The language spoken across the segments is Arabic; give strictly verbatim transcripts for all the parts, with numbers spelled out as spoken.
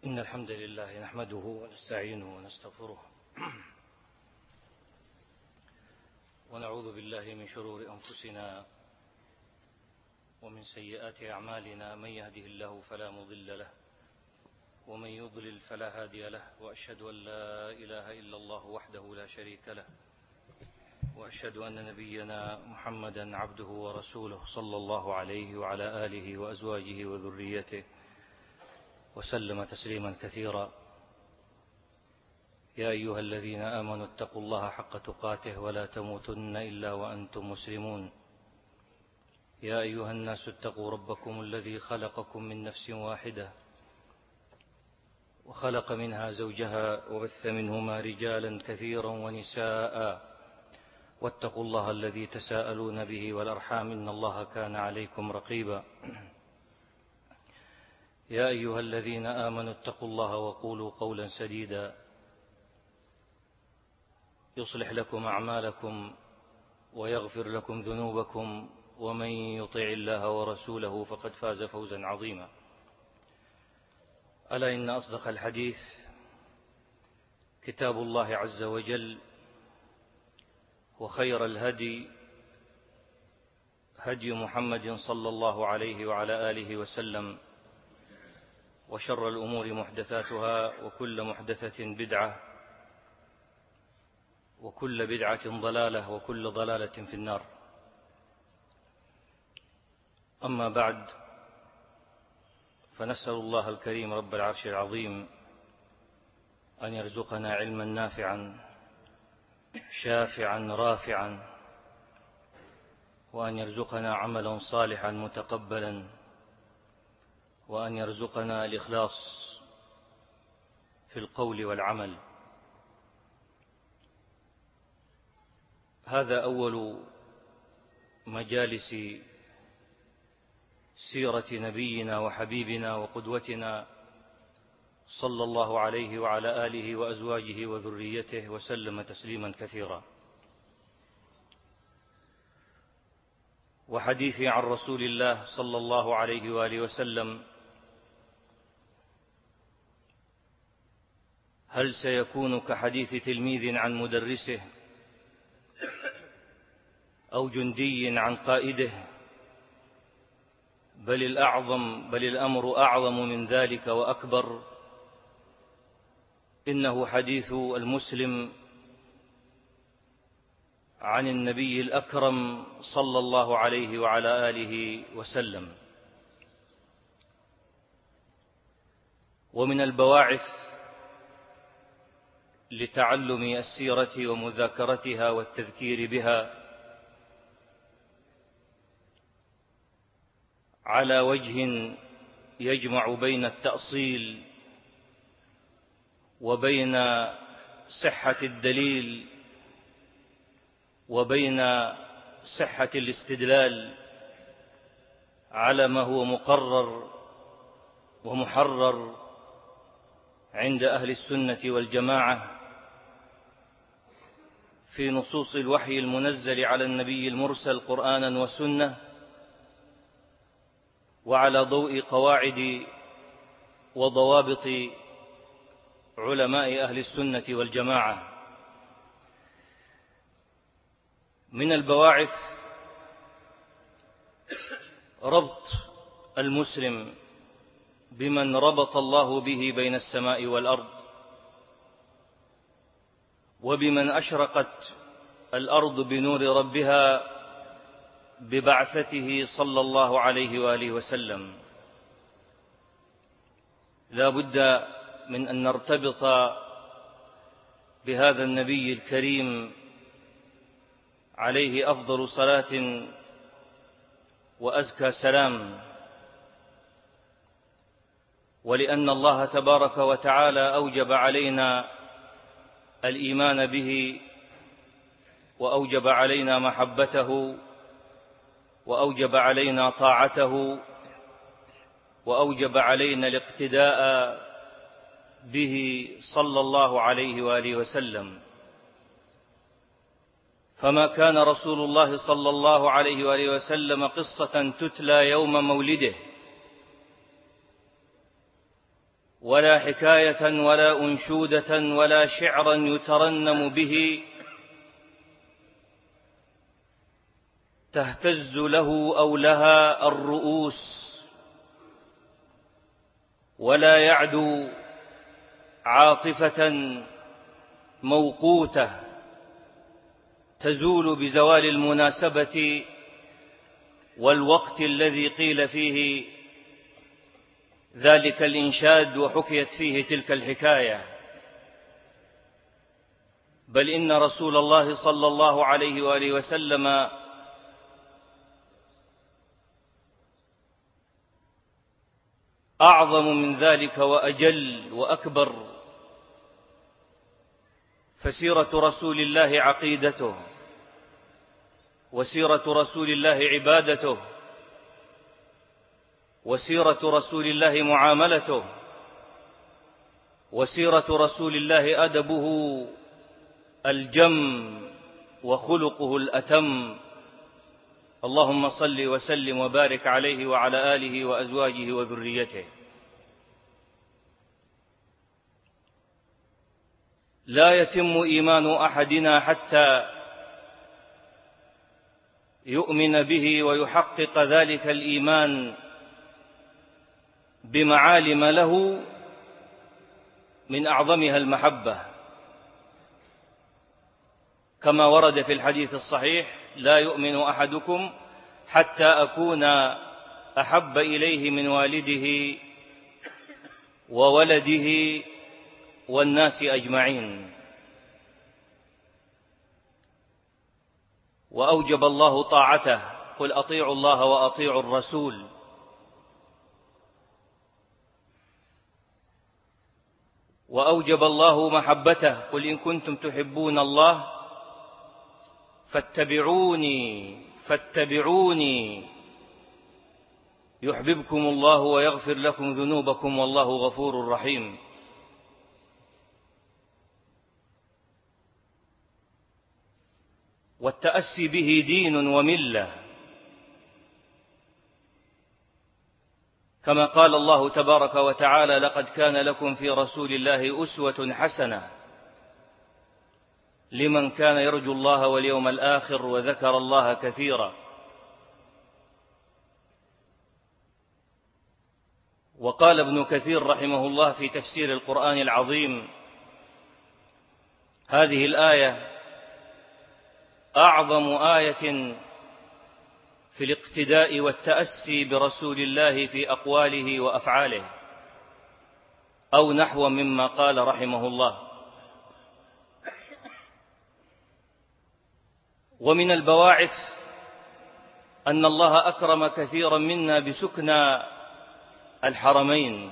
إن الحمد لله نحمده ونستعينه ونستغفره ونعوذ بالله من شرور أنفسنا ومن سيئات أعمالنا. من يهده الله فلا مضل له ومن يضلل فلا هادي له، وأشهد أن لا إله إلا الله وحده لا شريك له، وأشهد أن نبينا محمدا عبده ورسوله صلى الله عليه وعلى آله وأزواجه وذريته وسلم تسليما كثيرا. يا أيها الذين آمنوا اتقوا الله حق تقاته ولا تموتن إلا وأنتم مسلمون. يا أيها الناس اتقوا ربكم الذي خلقكم من نفس واحدة وخلق منها زوجها وبث منهما رجالا كثيرا ونساء، واتقوا الله الذي تساءلون به والأرحام إن الله كان عليكم رقيبا. يا أيها الذين آمنوا اتقوا الله وقولوا قولا سديدا يصلح لكم أعمالكم ويغفر لكم ذنوبكم، ومن يطع الله ورسوله فقد فاز فوزا عظيما. ألا إن أصدق الحديث كتاب الله عز وجل، وخير الهدي هدي محمد صلى الله عليه وعلى آله وسلم، وشر الأمور محدثاتها، وكل محدثة بدعة، وكل بدعة ضلالة، وكل ضلالة في النار. أما بعد، فنسأل الله الكريم رب العرش العظيم أن يرزقنا علما نافعا شافعا رافعا، وأن يرزقنا عملا صالحا متقبلا، وأن يرزقنا الإخلاص في القول والعمل. هذا أول مجالس سيرة نبينا وحبيبنا وقدوتنا صلى الله عليه وعلى آله وأزواجه وذريته وسلم تسليما كثيرا. وحديثي عن رسول الله صلى الله عليه وآله وسلم هل سيكون كحديث تلميذ عن مدرسه، أو جندي عن قائده؟ بل الأعظم بل الأمر أعظم من ذلك وأكبر. إنه حديث المسلم عن النبي الأكرم صلى الله عليه وعلى آله وسلم. ومن البواعث لتعلم السيرة ومذاكرتها والتذكير بها على وجه يجمع بين التأصيل وبين صحة الدليل وبين صحة الاستدلال على ما هو مقرر ومحرر عند أهل السنة والجماعة في نصوص الوحي المنزل على النبي المرسل قرآنا وسنة، وعلى ضوء قواعد وضوابط علماء أهل السنة والجماعة. من البواعث ربط المسلم بمن ربط الله به بين السماء والأرض، وبمن أشرقت الأرض بنور ربها ببعثته صلى الله عليه وآله وسلم. لا بد من أن نرتبط بهذا النبي الكريم عليه أفضل صلاة وأزكى سلام، ولأن الله تبارك وتعالى أوجب علينا الإيمان به، وأوجب علينا محبته، وأوجب علينا طاعته، وأوجب علينا الاقتداء به صلى الله عليه وآله وسلم. فما كان رسول الله صلى الله عليه وآله وسلم قصة تتلى يوم مولده، ولا حكاية ولا أنشودة ولا شعرا يترنم به تهتز له أو لها الرؤوس، ولا يعدو عاطفة موقوتة تزول بزوال المناسبة والوقت الذي قيل فيه ذلك الإنشاد وحكيت فيه تلك الحكاية. بل إن رسول الله صلى الله عليه وآله وسلم أعظم من ذلك وأجل وأكبر، فسيرة رسول الله عقيدته، وسيرة رسول الله عبادته، وسيرة رسول الله معاملته، وسيرة رسول الله أدبه الجم وخلقه الأتم. اللهم صل وسلم وبارك عليه وعلى آله وأزواجه وذريته. لا يتم إيمان أحدنا حتى يؤمن به ويحقق ذلك الإيمان بمعالم له من أعظمها المحبة، كما ورد في الحديث الصحيح: لا يؤمن أحدكم حتى أكون أحب إليه من والده وولده والناس أجمعين. وأوجب الله طاعته: قل أطيعوا الله وأطيعوا الرسول. وأوجب الله محبته: قل إن كنتم تحبون الله فاتبعوني فاتبعوني يحببكم الله ويغفر لكم ذنوبكم والله غفور رحيم. والتأسي به دين وملة، كما قال الله تبارك وتعالى: لقد كان لكم في رسول الله أسوة حسنة لمن كان يرجو الله واليوم الآخر وذكر الله كثيرا. وقال ابن كثير رحمه الله في تفسير القرآن العظيم: هذه الآية أعظم آية في الاقتداء والتأسي برسول الله في أقواله وأفعاله، أو نحو مما قال رحمه الله. ومن البواعث أن الله أكرم كثيرا منا بسكنى الحرمين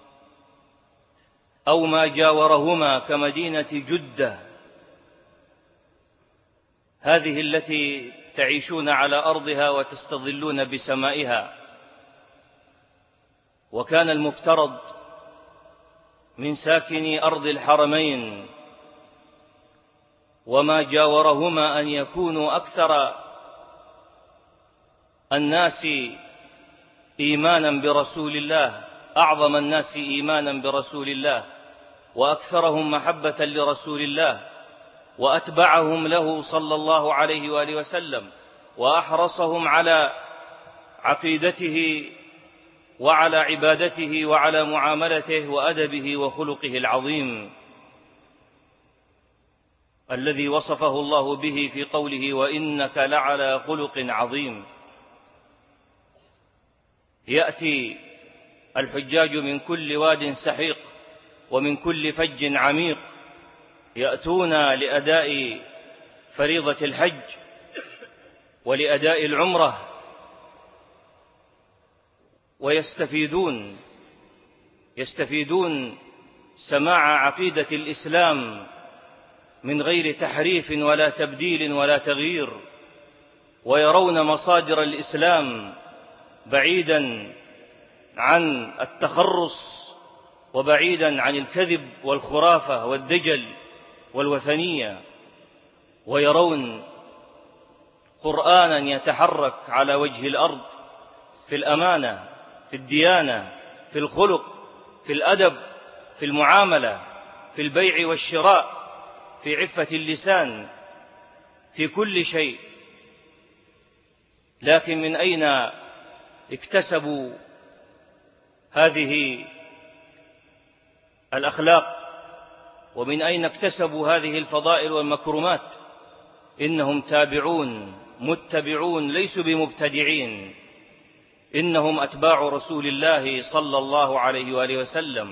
أو ما جاورهما كمدينة جدة، هذه التي تعيشون على أرضها وتستظلون بسمائها. وكان المفترض من ساكني أرض الحرمين وما جاورهما أن يكونوا أكثر الناس إيمانا برسول الله، أعظم الناس إيمانا برسول الله، وأكثرهم محبة لرسول الله، وأتبعهم له صلى الله عليه وآله وسلم، وأحرصهم على عقيدته وعلى عبادته وعلى معاملته وأدبه وخلقه العظيم الذي وصفه الله به في قوله: وإنك لعلى خلق عظيم. يأتي الحجاج من كل واد سحيق ومن كل فج عميق، يأتون لأداء فريضة الحج ولأداء العمرة، ويستفيدون يستفيدون سماع عقيدة الإسلام من غير تحريف ولا تبديل ولا تغيير، ويرون مصادر الإسلام بعيدا عن التخرص وبعيدا عن الكذب والخرافة والدجل والوثنية، ويرون قرآنا يتحرك على وجه الأرض في الأمانة، في الديانة، في الخلق، في الأدب، في المعاملة، في البيع والشراء، في عفة اللسان، في كل شيء. لكن من أين اكتسبوا هذه الأخلاق؟ ومن أين اكتسبوا هذه الفضائل والمكرمات؟ إنهم تابعون متبعون، ليسوا بمبتدعين، إنهم أتباع رسول الله صلى الله عليه وآله وسلم.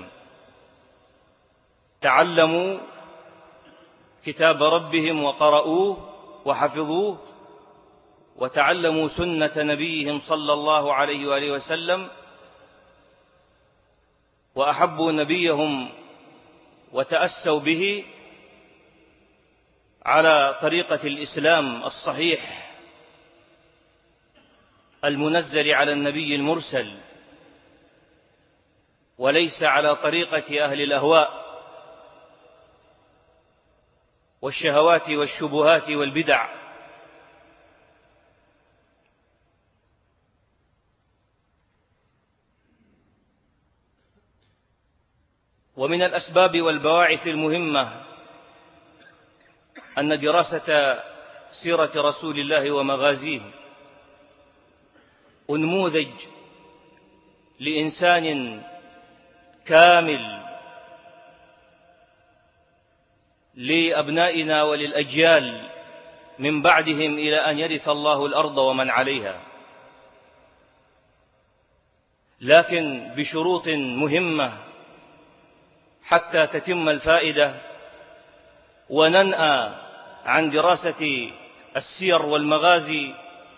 تعلموا كتاب ربهم وقرأوه وحفظوه، وتعلموا سنة نبيهم صلى الله عليه وآله وسلم، وأحبوا نبيهم وتأسوا به على طريقة الإسلام الصحيح المنزل على النبي المرسل، وليس على طريقة أهل الأهواء والشهوات والشبهات والبدع. ومن الأسباب والبواعث المهمة أن دراسة سيرة رسول الله ومغازيه أنموذج لإنسان كامل لأبنائنا وللأجيال من بعدهم إلى أن يرث الله الأرض ومن عليها، لكن بشروط مهمة حتى تتم الفائدة وننأى عن دراسة السير والمغازي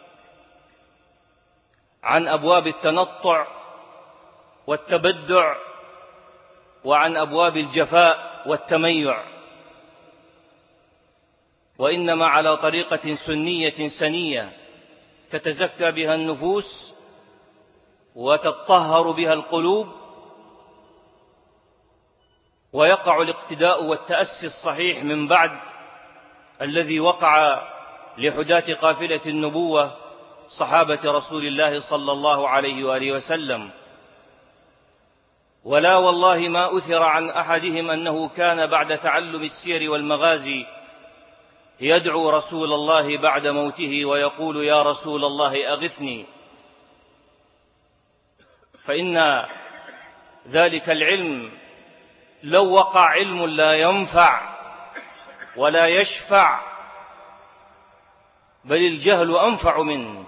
عن أبواب التنطع والتبدع وعن أبواب الجفاء والتميع، وإنما على طريقة سنية سنية تتزكى بها النفوس وتطهر بها القلوب، ويقع الاقتداء والتأسي الصحيح من بعد الذي وقع لحداة قافلة النبوة صحابة رسول الله صلى الله عليه وآله وسلم. ولا والله ما أثر عن أحدهم أنه كان بعد تعلم السير والمغازي يدعو رسول الله بعد موته ويقول: يا رسول الله أغثني. فإن ذلك العلم لو وقع علم لا ينفع ولا يشفع، بل الجهل أنفع منه.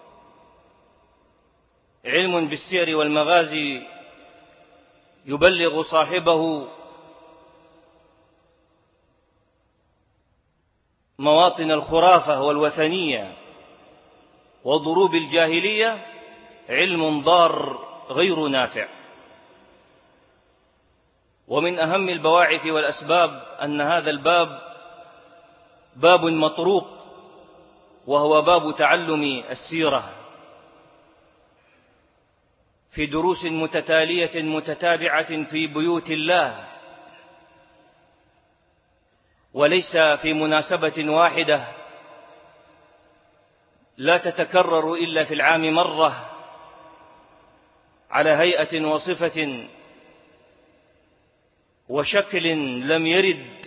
علم بالسير والمغازي يبلغ صاحبه مواطن الخرافة والوثنية وضروب الجاهلية، علم ضار غير نافع. ومن أهم البواعث والأسباب أن هذا الباب باب مطروق، وهو باب تعلم السيرة في دروس متتالية متتابعة في بيوت الله، وليس في مناسبة واحدة لا تتكرر إلا في العام مرة على هيئة وصفة وشكل لم يرد،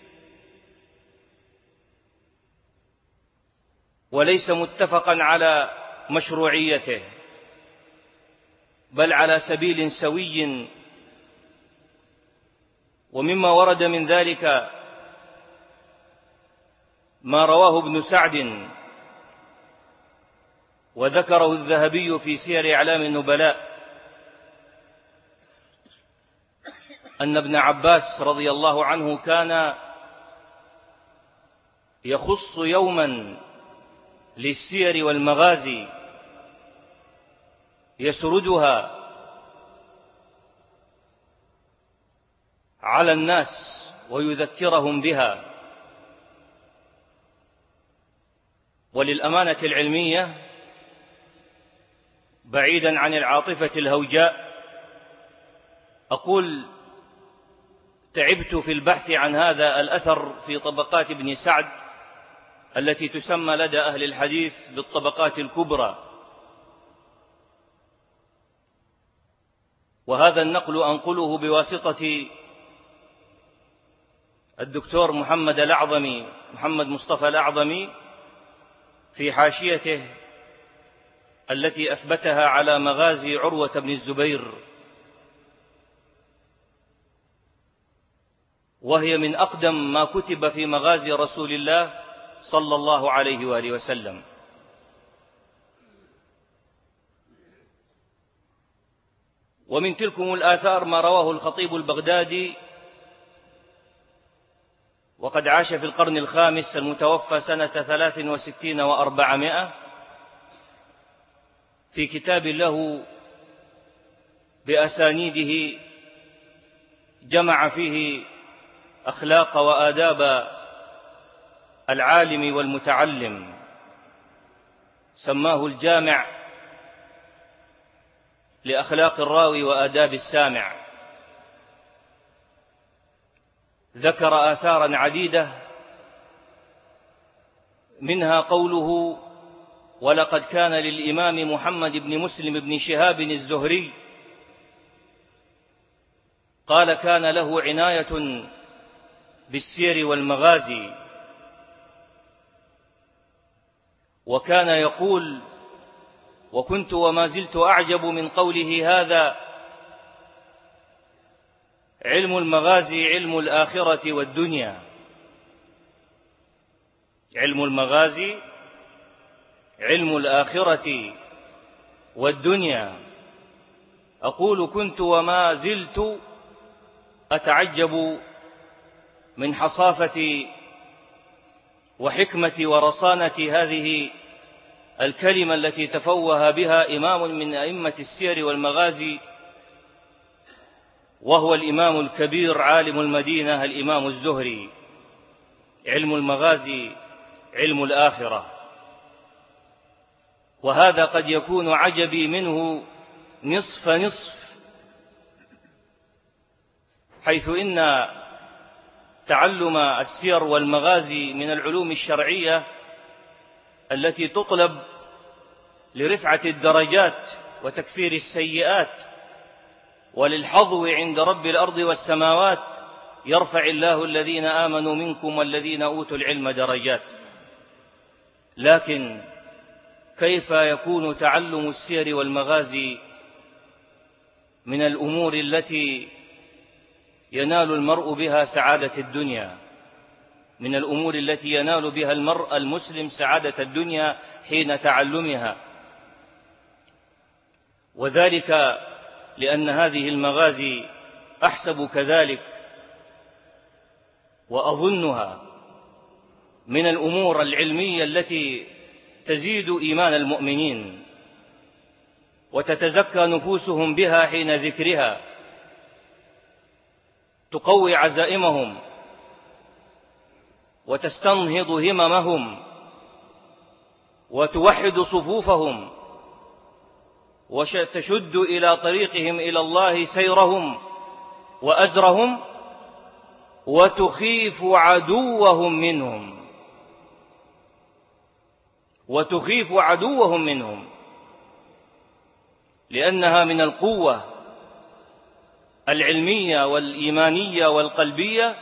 وليس متفقا على مشروعيته، بل على سبيل سوي. ومما ورد من ذلك ما رواه ابن سعد وذكره الذهبي في سير أعلام النبلاء أن ابن عباس رضي الله عنه كان يخص يوما للسير والمغازي يسردها على الناس ويذكرهم بها. وللأمانة العلمية، بعيدا عن العاطفة الهوجاء، أقول تعبت في البحث عن هذا الأثر في طبقات ابن سعد التي تسمى لدى أهل الحديث بالطبقات الكبرى، وهذا النقل أنقله بواسطة الدكتور محمد الأعظمي محمد مصطفى الأعظمي في حاشيته التي أثبتها على مغازي عروة بن الزبير، وهي من أقدم ما كتب في مغازي رسول الله صلى الله عليه وآله وسلم. ومن تلكم الآثار ما رواه الخطيب البغدادي، وقد عاش في القرن الخامس المتوفى سنة ثلاث وستين وأربعمائة، في كتاب له بأسانيده جمع فيه أخلاق وآداب العالم والمتعلم، سماه الجامع لأخلاق الراوي وآداب السامع. ذكر آثارا عديدة، منها قوله: ولقد كان للإمام محمد بن مسلم بن شهاب الزهري قال كان له عناية بالسير والمغازي، وكان يقول: وكنت وما زلت أعجب من قوله هذا: علم المغازي علم الآخرة والدنيا. علم المغازي علم الآخرة والدنيا. أقول كنت وما زلت أتعجب من حصافة وحكمة ورصانة هذه الكلمة التي تفوه بها إمام من أئمة السير والمغازي، وهو الإمام الكبير عالم المدينة الإمام الزهري. علم المغازي علم الآخرة. وهذا قد يكون عجبي منه نصف نصف، حيث إن تعلم السير والمغازي من العلوم الشرعية التي تطلب لرفعة الدرجات وتكفير السيئات وللحظو عند رب الأرض والسماوات، يرفع الله الذين آمنوا منكم والذين أوتوا العلم درجات. لكن كيف يكون تعلم السير والمغازي من الأمور التي ينال المرء بها سعادة الدنيا، من الأمور التي ينال بها المرء المسلم سعادة الدنيا حين تعلمها؟ وذلك لأن هذه المغازي أحسب كذلك وأظنها من الأمور العلمية التي تزيد إيمان المؤمنين وتتزكى نفوسهم بها حين ذكرها، تقوي عزائمهم وتستنهض هممهم وتوحد صفوفهم وتشد إلى طريقهم إلى الله سيرهم وأزرهم، وتخيف عدوهم منهم وتخيف عدوهم منهم لأنها من القوة العلمية والإيمانية والقلبية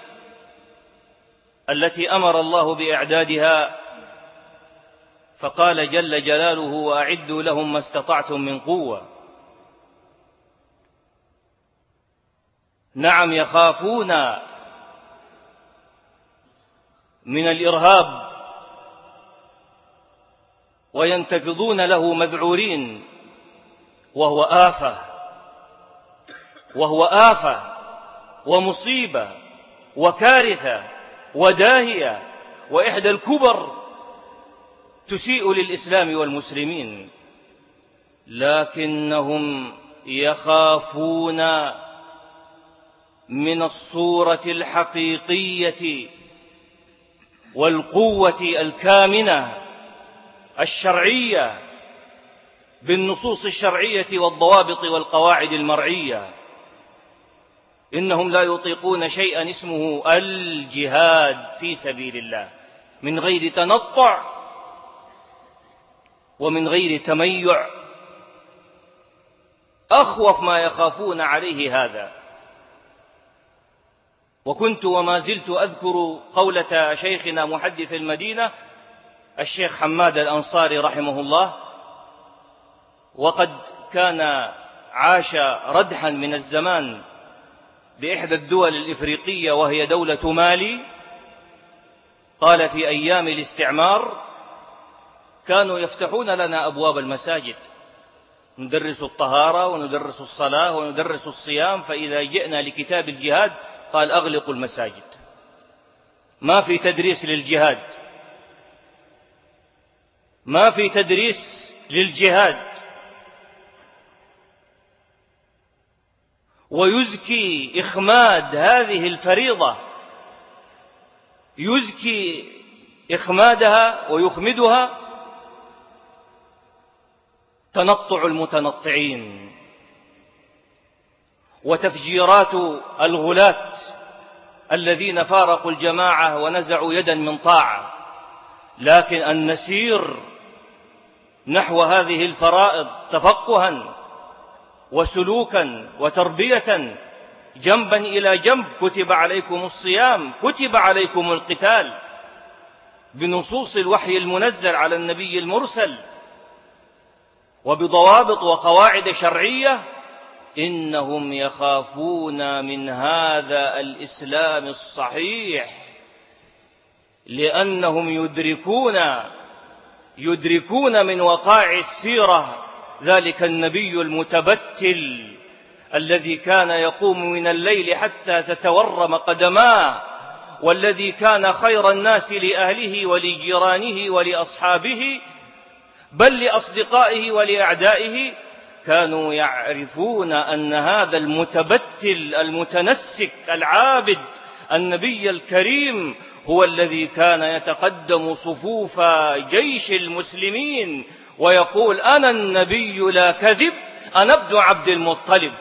التي أمر الله بإعدادها، فقال جل جلاله: وأعدوا لهم ما استطعتم من قوة. نعم، يخافون من الإرهاب وينتفضون له مذعورين، وهو آفة وهو آفة ومصيبة وكارثة وداهية وإحدى الكبر تسيء للإسلام والمسلمين. لكنهم يخافون من الصورة الحقيقية والقوة الكامنة الشرعية بالنصوص الشرعية والضوابط والقواعد المرعية. إنهم لا يطيقون شيئا اسمه الجهاد في سبيل الله من غير تنطع ومن غير تميع. أخوف ما يخافون عليه هذا. وكنت وما زلت أذكر قولة شيخنا محدث المدينة الشيخ حماد الأنصاري رحمه الله، وقد كان عاش ردحا من الزمان بإحدى الدول الإفريقية وهي دولة مالي. قال في أيام الاستعمار كانوا يفتحون لنا أبواب المساجد، ندرس الطهارة وندرس الصلاة وندرس الصيام، فإذا جئنا لكتاب الجهاد قال أغلقوا المساجد، ما في تدريس للجهاد، ما في تدريس للجهاد. ويزكي إخماد هذه الفريضة، يزكي إخمادها ويخمدها تنطع المتنطعين وتفجيرات الغلاة الذين فارقوا الجماعة ونزعوا يدا من طاعة. لكن أن نسير نحو هذه الفرائض تفقها وسلوكا وتربية جنبا إلى جنب. كتب عليكم الصيام، كتب عليكم القتال بنصوص الوحي المنزل على النبي المرسل وبضوابط وقواعد شرعية. إنهم يخافون من هذا الإسلام الصحيح لأنهم يدركون يدركون من وقائع السيرة ذلك النبي المتبتل الذي كان يقوم من الليل حتى تتورم قدماه، والذي كان خير الناس لأهله ولجيرانه ولأصحابه بل لأصدقائه ولأعدائه. كانوا يعرفون أن هذا المتبتل المتنسك العابد النبي الكريم هو الذي كان يتقدم صفوف جيش المسلمين ويقول أنا النبي لا كذب، أنا ابن عبد المطلب.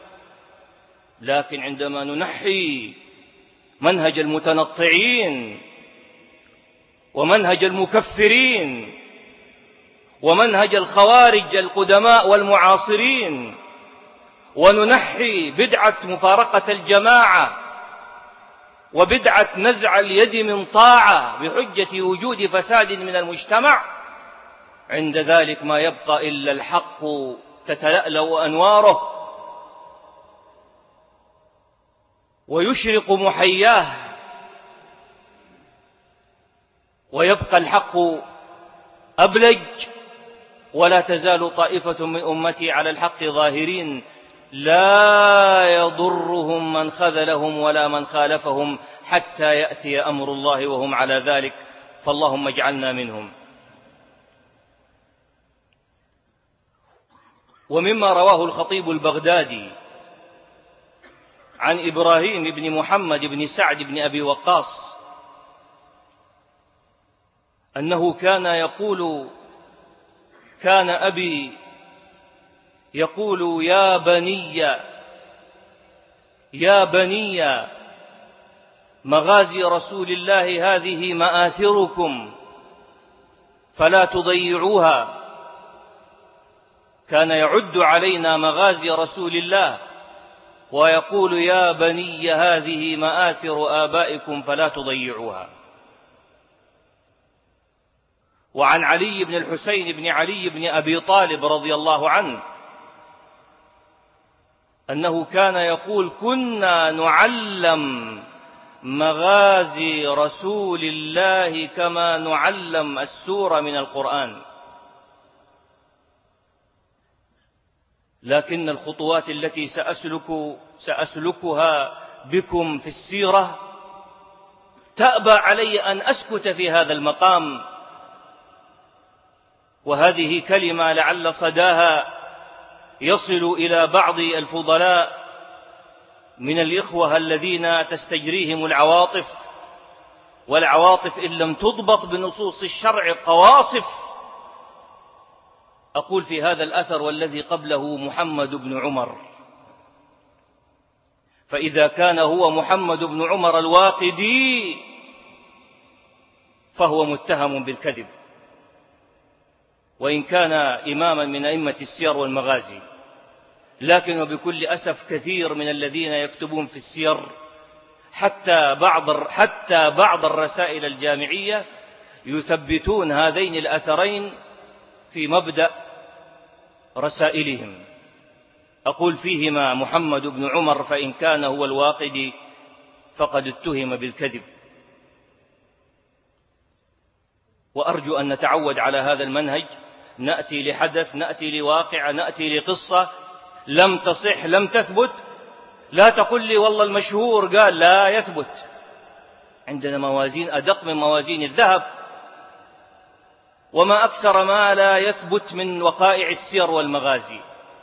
لكن عندما ننحي منهج المتنطعين ومنهج المكفرين ومنهج الخوارج القدماء والمعاصرين وننحي بدعة مفارقة الجماعة وبدعة نزع اليد من طاعة بحجة وجود فساد من المجتمع، عند ذلك ما يبقى إلا الحق تتلألأ أنواره ويشرق محياه، ويبقى الحق أبلج، ولا تزال طائفة من أمتي على الحق ظاهرين لا يضرهم من خذلهم ولا من خالفهم حتى يأتي أمر الله وهم على ذلك، فاللهم اجعلنا منهم. ومما رواه الخطيب البغدادي عن إبراهيم بن محمد بن سعد بن أبي وقاص أنه كان يقول كان أبي يقول يا بني يا بني مغازي رسول الله هذه مآثركم فلا تضيعوها. كان يعد علينا مغازي رسول الله ويقول يا بني هذه مآثر آبائكم فلا تضيعوها. وعن علي بن الحسين بن علي بن أبي طالب رضي الله عنه أنه كان يقول كنا نعلم مغازي رسول الله كما نعلم السورة من القرآن. لكن الخطوات التي سأسلك سأسلكها بكم في السيرة تأبى علي أن أسكت في هذا المقام، وهذه كلمة لعل صداها يصل إلى بعض الفضلاء من الإخوة الذين تستجريهم العواطف، والعواطف إن لم تضبط بنصوص الشرع قواصف. أقول في هذا الأثر والذي قبله محمد بن عمر، فإذا كان هو محمد بن عمر الواقدي فهو متهم بالكذب، وإن كان إماما من أئمة السير والمغازي. لكن وبكل أسف كثير من الذين يكتبون في السير حتى بعض حتى بعض الرسائل الجامعية يثبتون هذين الأثرين في مبدأ رسائلهم. أقول فيهما محمد بن عمر فإن كان هو الواقدي فقد اتهم بالكذب. وأرجو أن نتعود على هذا المنهج، نأتي لحدث، نأتي لواقع، نأتي لقصة لم تصح لم تثبت، لا تقل لي والله المشهور قال، لا يثبت. عندنا موازين أدق من موازين الذهب، وما أكثر ما لا يثبت من وقائع السير والمغازي.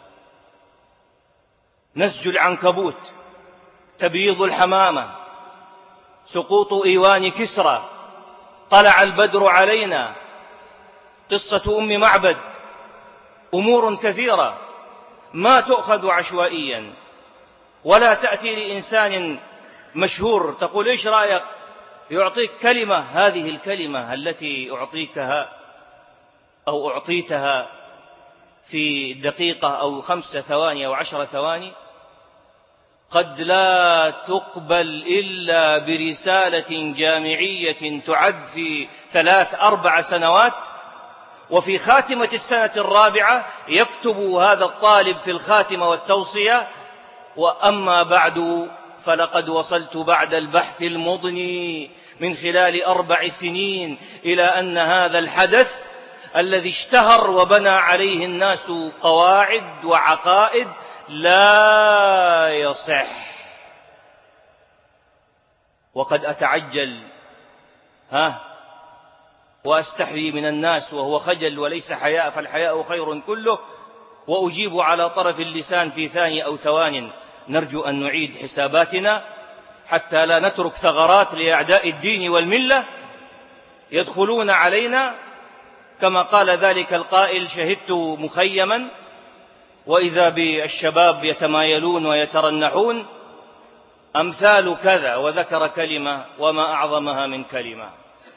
نسج العنكبوت، تبييض الحمامة، سقوط إيوان كسرى، طلع البدر علينا، قصة أم معبد، أمور كثيرة ما تؤخذ عشوائيا، ولا تأتي لإنسان مشهور تقول إيش رأيك، يعطيك كلمة، هذه الكلمة التي أعطيكها أو أعطيتها في دقيقة أو خمسة ثواني أو عشر ثواني قد لا تقبل إلا برسالة جامعية تعد في ثلاث أربع سنوات، وفي خاتمة السنة الرابعة يكتب هذا الطالب في الخاتمة والتوصية: وأما بعد فلقد وصلت بعد البحث المضني من خلال أربع سنين إلى أن هذا الحدث الذي اشتهر وبنى عليه الناس قواعد وعقائد لا يصح. وقد أتعجل ها وأستحيي من الناس وهو خجل وليس حياء، فالحياء خير كله، وأجيب على طرف اللسان في ثانية أو ثوان. نرجو أن نعيد حساباتنا حتى لا نترك ثغرات لأعداء الدين والملة يدخلون علينا. كما قال ذلك القائل: شهدت مخيما وإذا بالشباب يتمايلون ويترنحون، أمثال كذا، وذكر كلمة وما أعظمها من كلمة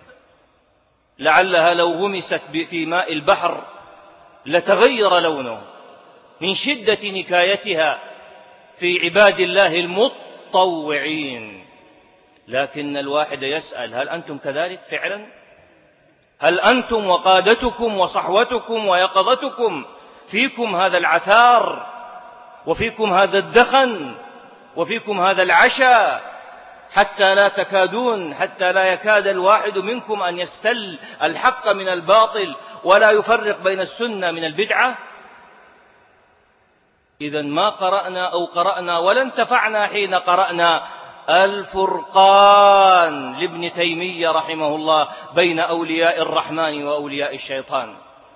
لعلها لو غمست في ماء البحر لتغير لونه من شدة نكايتها في عباد الله المتطوعين. لكن الواحد يسأل: هل أنتم كذلك فعلا؟ هل أنتم وقادتكم وصحوتكم ويقظتكم فيكم هذا العثار، وفيكم هذا الدخن، وفيكم هذا العشاء، حتى لا تكادون حتى لا يكاد الواحد منكم أن يستل الحق من الباطل ولا يفرق بين السنة من البدعة؟ إذن ما قرأنا أو قرأنا ولا انتفعنا حين قرأنا الفرقان لابن تيمية رحمه الله بين أولياء الرحمن وأولياء الشيطان.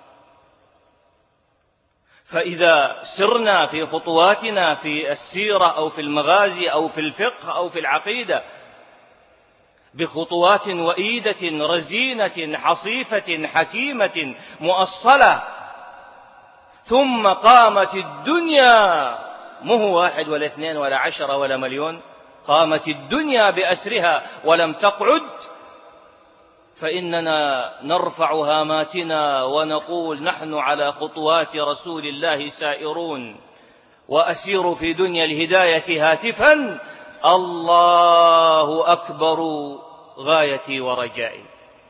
فإذا سرنا في خطواتنا في السيرة أو في المغازي أو في الفقه أو في العقيدة بخطوات وئيدة رزينة حصيفة حكيمة مؤصلة، ثم قامت الدنيا، مو واحد ولا اثنين ولا عشرة ولا مليون، قامت الدنيا بأسرها ولم تقعد، فإننا نرفع هاماتنا ونقول: نحن على خطوات رسول الله سائرون، وأسير في دنيا الهداية هاتفا: الله أكبر غايتي ورجائي.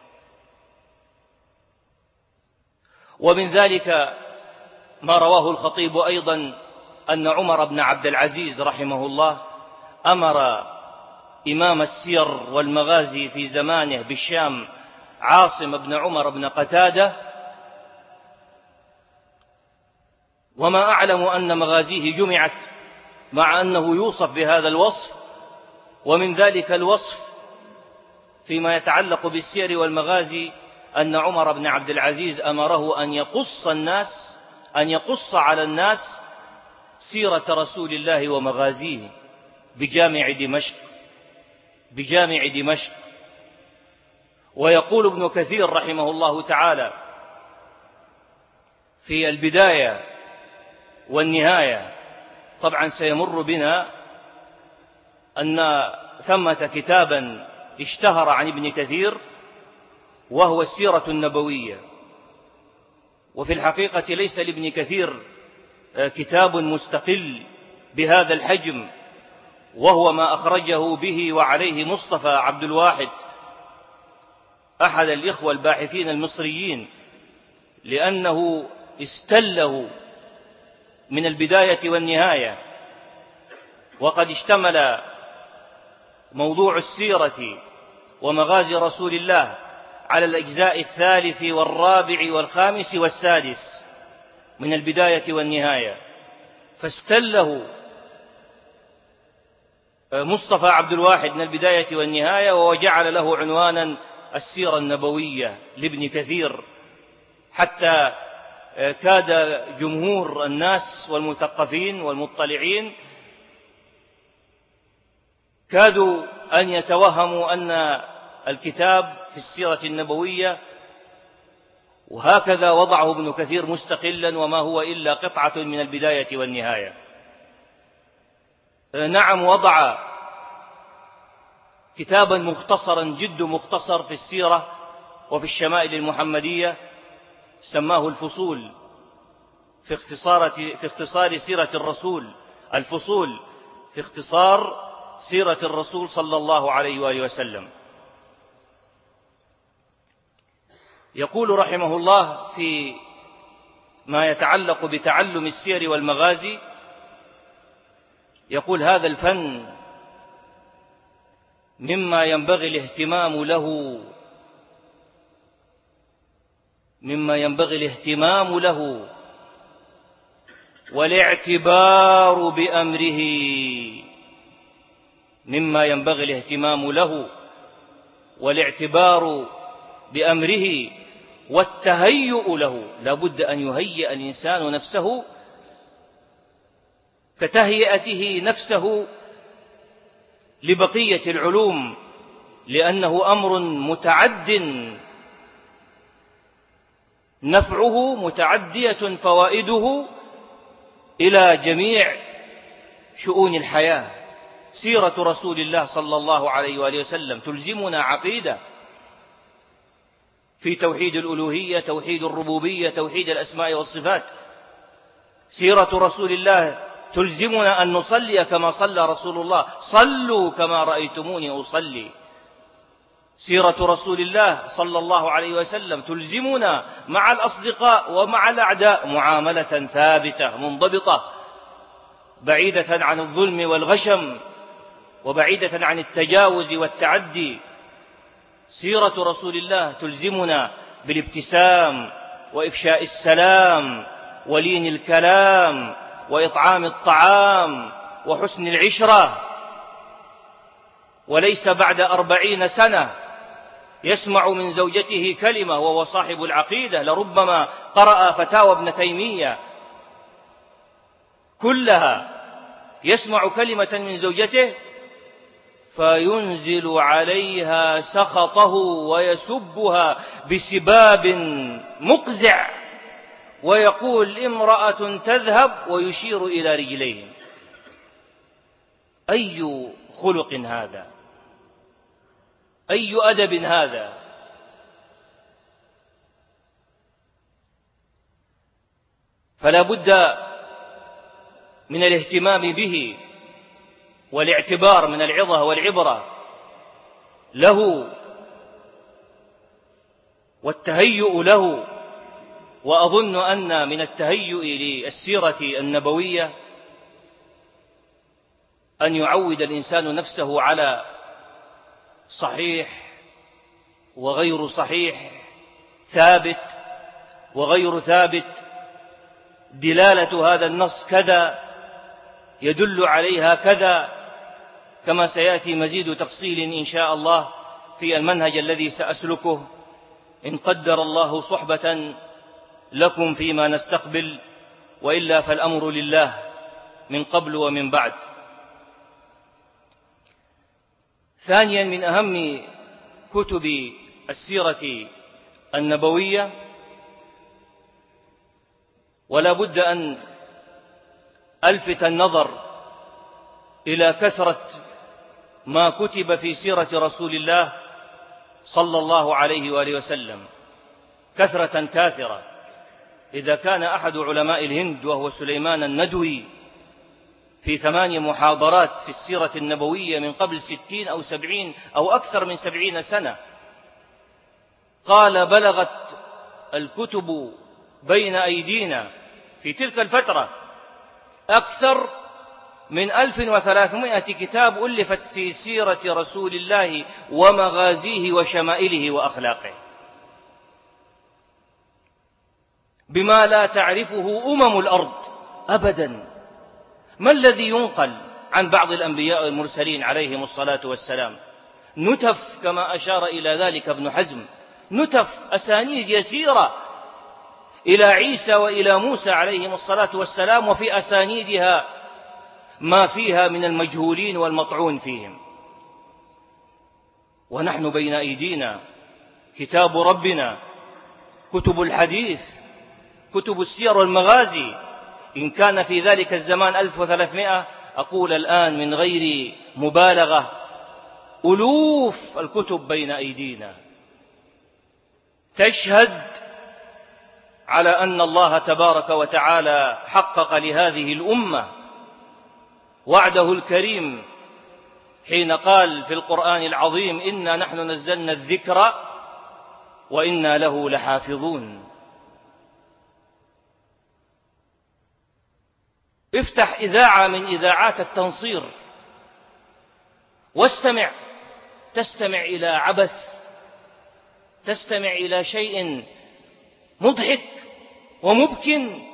ومن ذلك ما رواه الخطيب أيضا أن عمر بن عبد العزيز رحمه الله أمر إمام السير والمغازي في زمانه بالشام عاصم بن عمر بن قتادة، وما أعلم أن مغازيه جمعت، مع أنه يوصف بهذا الوصف. ومن ذلك الوصف فيما يتعلق بالسير والمغازي أن عمر بن عبد العزيز أمره أن يقص الناس أن يقص على الناس سيرة رسول الله ومغازيه بجامع دمشق بجامع دمشق. ويقول ابن كثير رحمه الله تعالى في البداية والنهاية، طبعا سيمر بنا أن ثمة كتابا اشتهر عن ابن كثير وهو السيرة النبوية، وفي الحقيقة ليس لابن كثير كتاب مستقل بهذا الحجم وهو ما أخرجه به وعليه مصطفى عبد الواحد أحد الإخوة الباحثين المصريين، لأنه استله من البداية والنهاية، وقد اشتمل موضوع السيرة ومغازي رسول الله على الأجزاء الثالث والرابع والخامس والسادس من البداية والنهاية، فاستله مصطفى عبد الواحد من البداية والنهاية وجعل له عنوانا السيرة النبوية لابن كثير، حتى كاد جمهور الناس والمثقفين والمطلعين كادوا أن يتوهموا أن الكتاب في السيرة النبوية وهكذا وضعه ابن كثير مستقلا وما هو إلا قطعة من البداية والنهاية. نعم، وضع كتابا مختصرا جد مختصر في السيرة وفي الشمائل المحمدية سماه الفصول في اختصار في اختصار سيرة الرسول، الفصول في اختصار سيرة الرسول صلى الله عليه وآله وسلم. يقول رحمه الله في ما يتعلق بتعلم السير والمغازي، يقول: هذا الفن مما ينبغي الاهتمام له مما ينبغي الاهتمام له والاعتبار بأمره مما ينبغي الاهتمام له والاعتبار بأمره والتهيؤ له. لا بد أن يهيئ الإنسان نفسه كتهيئته نفسه لبقية العلوم، لأنه أمر متعد نفعه متعدية فوائده إلى جميع شؤون الحياة. سيرة رسول الله صلى الله عليه وآله وسلم تلزمنا عقيدة في توحيد الألوهية، توحيد الربوبية، توحيد الأسماء والصفات. سيرة رسول الله تلزمنا أن نصلي كما صلى رسول الله، صلوا كما رأيتموني أصلي. سيرة رسول الله صلى الله عليه وسلم تلزمنا مع الأصدقاء ومع الأعداء معاملة ثابتة منضبطة، بعيدة عن الظلم والغشم وبعيدة عن التجاوز والتعدي. سيرة رسول الله تلزمنا بالابتسام وإفشاء السلام ولين الكلام وإطعام الطعام وحسن العشرة، وليس بعد أربعين سنة يسمع من زوجته كلمة وهو صاحب العقيدة، لربما قرأ فتاوى ابن تيمية كلها، يسمع كلمة من زوجته فينزل عليها سخطه ويسبها بسباب مقزع ويقول: امرأة تذهب، ويشير إلى رجليهم. أي خلق هذا؟ أي أدب هذا؟ فلا بد من الاهتمام به والاعتبار من العظة والعبرة له والتهيؤ له. وأظن أن من التهيؤ للسيرة النبوية أن يعود الإنسان نفسه على صحيح وغير صحيح، ثابت وغير ثابت، دلالة هذا النص كذا، يدل عليها كذا، كما سيأتي مزيد تفصيل إن شاء الله في المنهج الذي سأسلكه إن قدر الله صحبة لكم فيما نستقبل، وإلا فالأمر لله من قبل ومن بعد. ثانيا، من أهم كتب السيرة النبوية، ولا بد أن ألفت النظر إلى كثرة ما كتب في سيرة رسول الله صلى الله عليه وآله وسلم، كثرة كاثرة. إذا كان أحد علماء الهند وهو سليمان الندوي في ثماني محاضرات في السيرة النبوية من قبل ستين أو سبعين أو أكثر من سبعين سنة. قال بلغت الكتب بين أيدينا في تلك الفترة أكثر من ألف وثلاثمائة كتاب ألفت في سيرة رسول الله ومغازيه وشمائله وأخلاقه، بما لا تعرفه أمم الأرض أبدا. ما الذي ينقل عن بعض الأنبياء والمرسلين عليهم الصلاة والسلام؟ نتف، كما أشار إلى ذلك ابن حزم، نتف أسانيد يسيرة إلى عيسى وإلى موسى عليهم الصلاة والسلام، وفي أسانيدها ما فيها من المجهولين والمطعون فيهم. ونحن بين أيدينا كتاب ربنا، كتب الحديث، كتب السير والمغازي. إن كان في ذلك الزمان ألف وثلاثمائة، أقول الآن من غير مبالغة ألوف الكتب بين أيدينا تشهد على أن الله تبارك وتعالى حقق لهذه الأمة وعده الكريم حين قال في القرآن العظيم: إنا نحن نزلنا الذكر وإنا له لحافظون. افتح إذاعة من إذاعات التنصير واستمع، تستمع إلى عبث، تستمع إلى شيء مضحك ومبكٍ،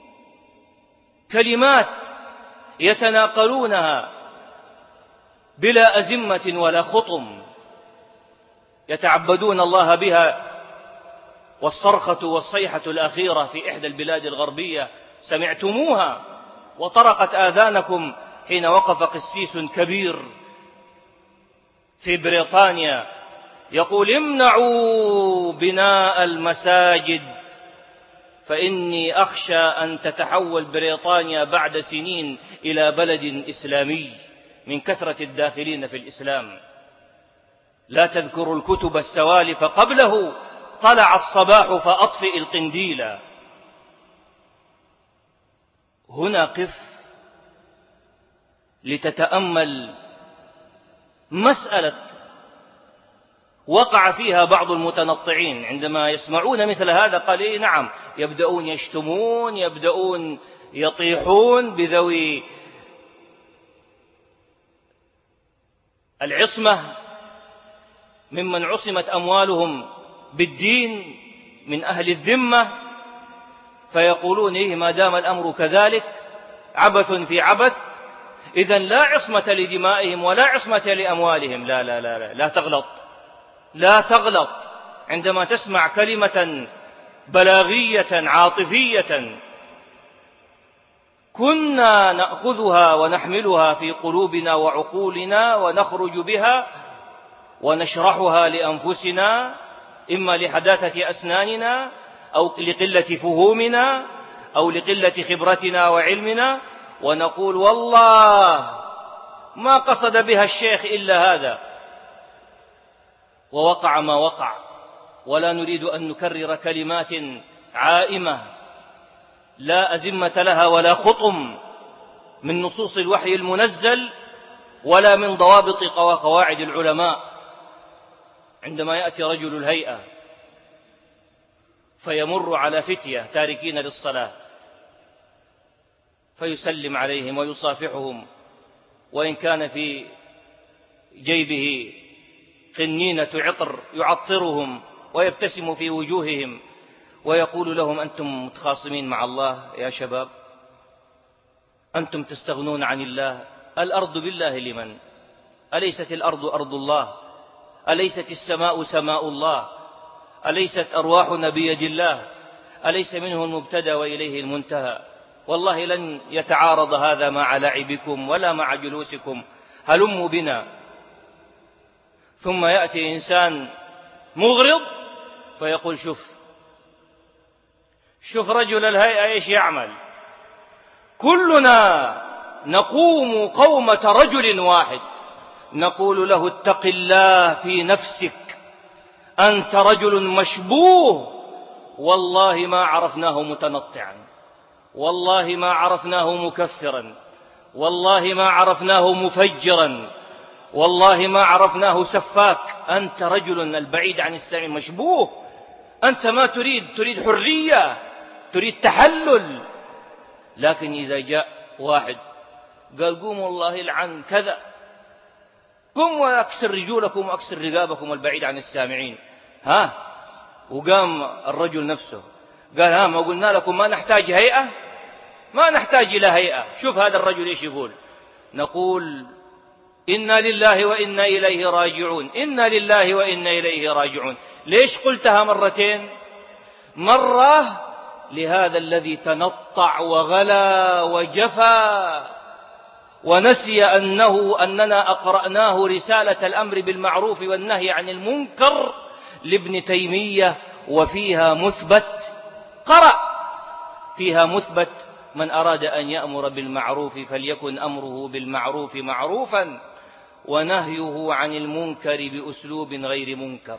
كلمات يتناقلونها بلا أزمة ولا خطم، يتعبدون الله بها. والصرخة والصيحة الأخيرة في إحدى البلاد الغربية سمعتموها وطرقت آذانكم حين وقف قسيس كبير في بريطانيا يقول: امنعوا بناء المساجد فإني أخشى أن تتحول بريطانيا بعد سنين إلى بلد إسلامي من كثرة الداخلين في الإسلام. لا تذكروا الكتب السوالف قبله، طلع الصباح فأطفئ القنديل. هنا قف لتتأمل مسألة وقع فيها بعض المتنطعين عندما يسمعون مثل هذا. قال: إيه نعم، يبدأون يشتمون، يبدأون يطيحون بذوي العصمة ممن عصمت أموالهم بالدين من أهل الذمة، فيقولون: إيه ما دام الأمر كذلك عبث في عبث، إذن لا عصمة لدمائهم ولا عصمة لأموالهم. لا لا لا لا, لا تغلط، لا تغلط عندما تسمع كلمة بلاغية عاطفية كنا نأخذها ونحملها في قلوبنا وعقولنا ونخرج بها ونشرحها لأنفسنا، إما لحداثة أسناننا أو لقلة فهومنا أو لقلة خبرتنا وعلمنا، ونقول: والله ما قصد بها الشيخ إلا هذا، ووقع ما وقع. ولا نريد أن نكرر كلمات عائمة لا أزمة لها ولا خطم من نصوص الوحي المنزل ولا من ضوابط وقواعد العلماء. عندما يأتي رجل الهيئة فيمر على فتية تاركين للصلاة فيسلم عليهم ويصافحهم، وإن كان في جيبه قنينة عطر يعطرهم ويبتسم في وجوههم ويقول لهم: أنتم متخاصمين مع الله يا شباب؟ أنتم تستغنون عن الله؟ الأرض بالله لمن؟ أليست الأرض أرض الله؟ أليست السماء سماء الله؟ أليست أرواحنا بيد الله؟ أليس منه المبتدأ وإليه المنتهى؟ والله لن يتعارض هذا مع لعبكم ولا مع جلوسكم، هلموا بنا. ثم يأتي إنسان مغرض فيقول: شوف شوف رجل الهيئة إيش يعمل. كلنا نقوم قومة رجل واحد نقول له: اتق الله في نفسك، أنت رجل مشبوه. والله ما عرفناه متنطعا، والله ما عرفناه مكفرا، والله ما عرفناه مفجرا، والله ما عرفناه سفاك. أنت رجل البعيد عن السامع مشبوه، أنت ما تريد تريد حرية، تريد تحلل. لكن إذا جاء واحد قال قوموا الله يلعن كذا، قم وأكسر رجولكم وأكسر رقابكم البعيد عن السامعين، ها، وقام الرجل نفسه قال ها، ما قلنا لكم ما نحتاج هيئة، ما نحتاج إلى هيئة. شوف هذا الرجل إيش يقول، نقول إنا لله وإنا إليه راجعون، إنا لله وإنا إليه راجعون. ليش قلتها مرتين؟ مرة لهذا الذي تنطع وغلا وجفا ونسي أنه أننا أقرأناه رسالة الأمر بالمعروف والنهي عن المنكر لابن تيمية، وفيها مثبت، قرأ فيها مثبت من أراد أن يأمر بالمعروف فليكن أمره بالمعروف معروفا ونهيه عن المنكر بأسلوب غير منكر.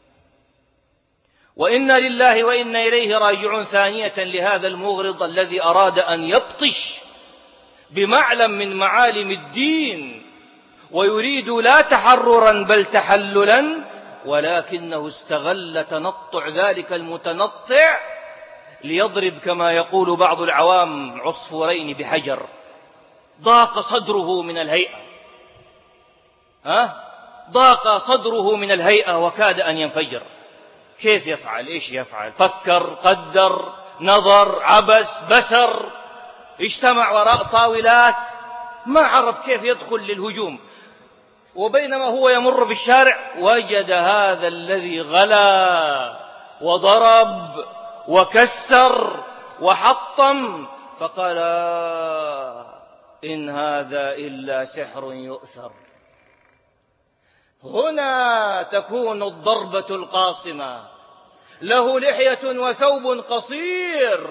وإنا لله وإنا إليه راجعون ثانية لهذا المغرض الذي أراد أن يبطش بمعلم من معالم الدين ويريد لا تحررا بل تحللا، ولكنه استغل تنطع ذلك المتنطع ليضرب كما يقول بعض العوام عصفورين بحجر. ضاق صدره من الهيئة، ها؟ ضاق صدره من الهيئة وكاد أن ينفجر. كيف يفعل؟ إيش يفعل؟ فكر، قدر، نظر، عبس، بسر، اجتمع وراء طاولات، ما عرف كيف يدخل للهجوم. وبينما هو يمر في الشارع وجد هذا الذي غلا وضرب وكسر وحطم، فقال إن هذا إلا سحر يؤثر. هنا تكون الضربة القاصمة. له لحية وثوب قصير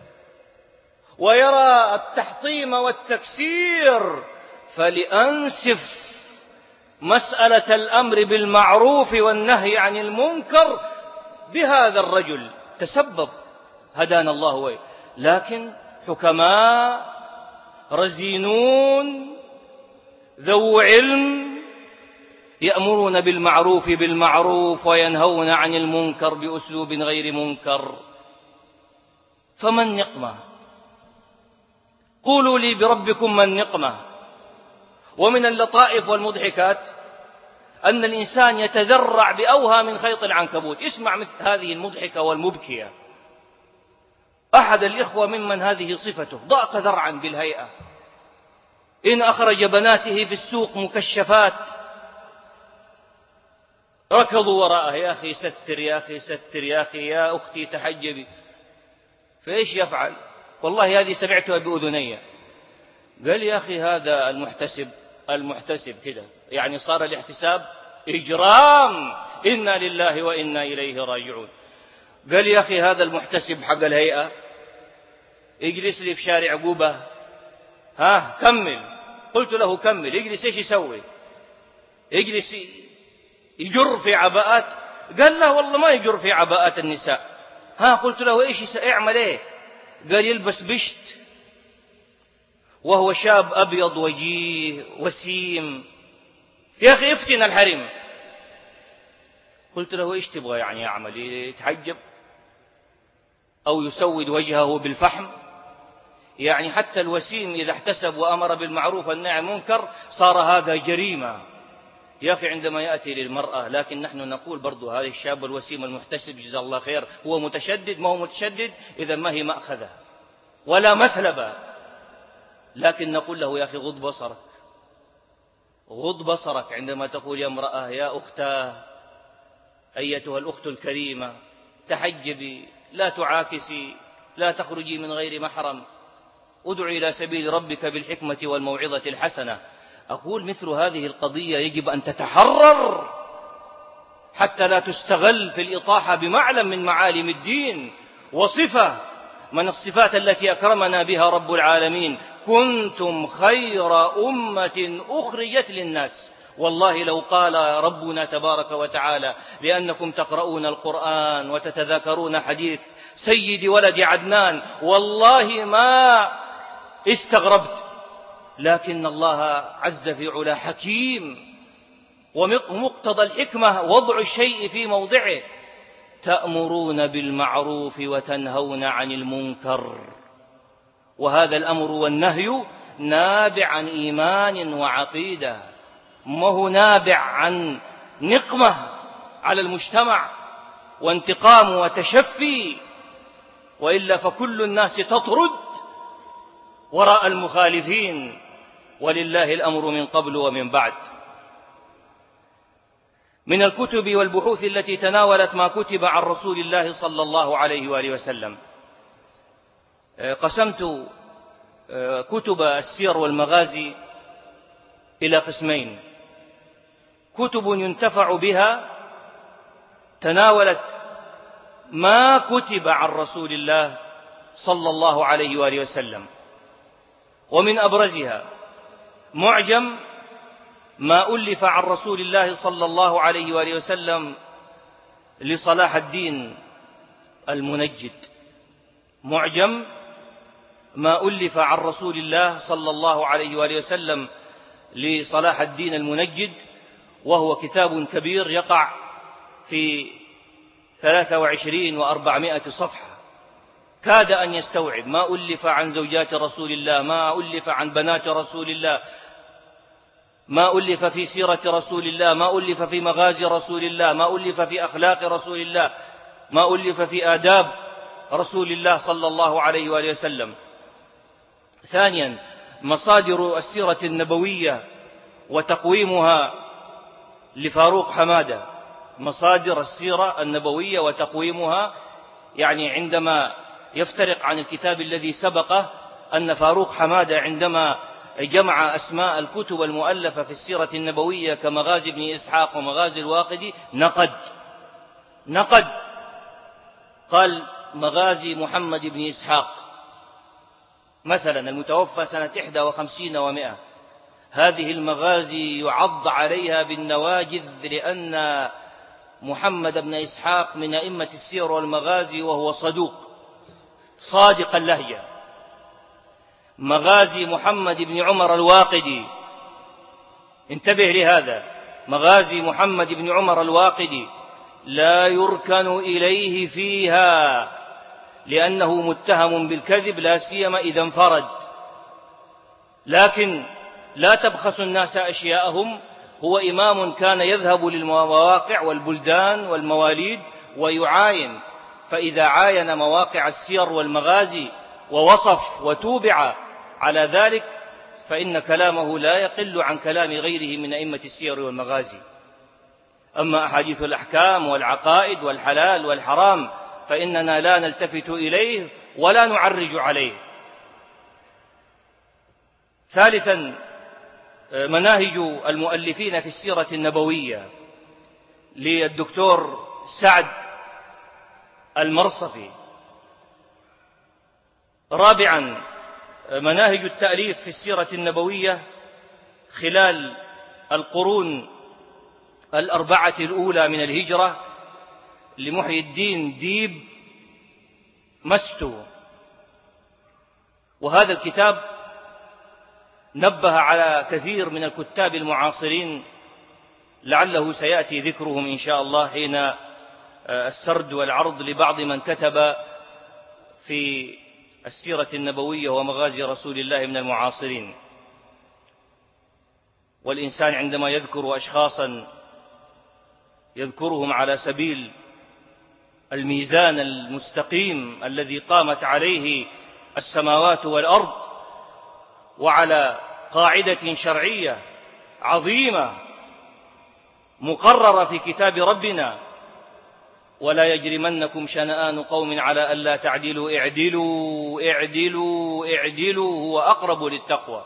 ويرى التحطيم والتكسير، فلأنسف مسألة الأمر بالمعروف والنهي عن المنكر بهذا الرجل تسبب، هدانا الله وإياه. لكن حكماء رزينون ذو علم يأمرون بالمعروف بالمعروف وينهون عن المنكر بأسلوب غير منكر. فمن نقمة؟ قولوا لي بربكم من نقمة. ومن اللطائف والمضحكات أن الإنسان يتذرع بأوهى من خيط العنكبوت. اسمع مثل هذه المضحكة والمبكية. أحد الإخوة ممن هذه صفته ضاق ذرعا بالهيئة، إن أخرج بناته في السوق مكشفات ركضوا وراءه، يا أخي ستر، يا أخي ستر، يا أخي، يا أختي تحجبي. فإيش يفعل؟ والله هذه سمعتها بأذني. قال يا أخي هذا المحتسب المحتسب كده، يعني صار الاحتساب إجرام، إنا لله وإنا إليه راجعون. قال يا أخي هذا المحتسب حق الهيئة يجلس لي في شارع قوبة، ها كمل. قلت له كمل. يجلس إيش يسوي؟ يجلس يجر في عباءات. قال لا والله ما يجر في عباءات النساء. ها قلت له إيش يعمل إيه؟ قال يلبس بشت وهو شاب أبيض وجيه وسيم. يا أخي افتن الحريم. قلت له إيش تبغى يعني يعمل؟ يتحجب أو يسود وجهه بالفحم؟ يعني حتى الوسيم إذا احتسب وأمر بالمعروف والنهي عن المنكر صار هذا جريمة يا أخي عندما يأتي للمرأة. لكن نحن نقول برضو هذا الشاب الوسيم المحتسب جزاه الله خير، هو متشدد ما هو متشدد، إذا ما هي مأخذة ولا مثلبة. لكن نقول له يا أخي غض بصرك، غض بصرك عندما تقول يا امرأة يا أختاه أيتها الأخت الكريمة تحجبي، لا تعاكسي، لا تخرجي من غير محرم، ادعي إلى سبيل ربك بالحكمة والموعظة الحسنة. أقول مثل هذه القضية يجب أن تتحرر حتى لا تستغل في الإطاحة بمعلم من معالم الدين وصفة من الصفات التي أكرمنا بها رب العالمين. كنتم خير أمة أخرجت للناس. والله لو قال ربنا تبارك وتعالى لأنكم تقرؤون القرآن وتتذاكرون حديث سيد ولد عدنان، والله ما استغربت لكن الله عز في علا حكيم، ومقتضى الحكمة وضع الشيء في موضعه. تأمرون بالمعروف وتنهون عن المنكر، وهذا الأمر والنهي نابع عن إيمان وعقيدة، ما هو نابع عن نقمة على المجتمع وانتقام وتشفي، وإلا فكل الناس تطرد وراء المخالفين، ولله الأمر من قبل ومن بعد. من الكتب والبحوث التي تناولت ما كتب عن رسول الله صلى الله عليه وآله وسلم، قسمت كتب السير والمغازي إلى قسمين: كتب ينتفع بها تناولت ما كتب عن رسول الله صلى الله عليه وآله وسلم، ومن أبرزها معجم ما ألف عن رسول الله صلى الله عليه وآله وسلم لصلاح الدين المنجد. معجم ما ألف عن رسول الله صلى الله عليه وآله وسلم لصلاح الدين المنجد، وهو كتاب كبير يقع في ثلاثة وعشرين وأربعمائة صفحة، كاد أن يستوعب ما ألف عن زوجات رسول الله، ما ألف عن بنات رسول الله، ما ألف في سيرة رسول الله، ما ألف في مغازي رسول الله، ما ألف في أخلاق رسول الله، ما ألف في آداب رسول الله صلى الله عليه وآله وسلم. ثانيا، مصادر السيرة النبوية وتقويمها لفاروق حمادة. مصادر السيرة النبوية وتقويمها، يعني عندما يفترق عن الكتاب الذي سبقه أن فاروق حمادة عندما جمع أسماء الكتب المؤلفة في السيرة النبوية كمغازي بن إسحاق ومغازي الواقدي نقد نقد قال: مغازي محمد بن إسحاق مثلا المتوفى سنة إحدى وخمسين ومائة، هذه المغازي يعض عليها بالنواجذ، لأن محمد بن إسحاق من أئمة السير والمغازي وهو صدوق صادق اللهجة. مغازي محمد بن عمر الواقدي، انتبه لهذا، مغازي محمد بن عمر الواقدي لا يركن إليه فيها لأنه متهم بالكذب، لا سيما إذا انفرد، لكن لا تبخس الناس أشياءهم. هو إمام كان يذهب للمواقع والبلدان والمواليد ويعاين، فإذا عاين مواقع السير والمغازي ووصف وتوبع على ذلك فإن كلامه لا يقل عن كلام غيره من أئمة السير والمغازي. أما أحاديث الأحكام والعقائد والحلال والحرام فإننا لا نلتفت إليه ولا نعرج عليه. ثالثا، مناهج المؤلفين في السيرة النبوية للدكتور سعد المرصفي. رابعا، مناهج التأليف في السيرة النبوية خلال القرون الأربعة الأولى من الهجرة لمحي الدين ديب مستو، وهذا الكتاب نبه على كثير من الكتاب المعاصرين، لعله سيأتي ذكرهم إن شاء الله حين السرد والعرض لبعض من كتب في السيرة النبوية ومغازي رسول الله من المعاصرين. والإنسان عندما يذكر أشخاصا يذكرهم على سبيل الميزان المستقيم الذي قامت عليه السماوات والأرض، وعلى قاعدة شرعية عظيمة مقررة في كتاب ربنا: ولا يجرمنكم شنآن قوم على ألا تعدلوا اعدلوا اعدلوا اعدلوا هو أقرب للتقوى.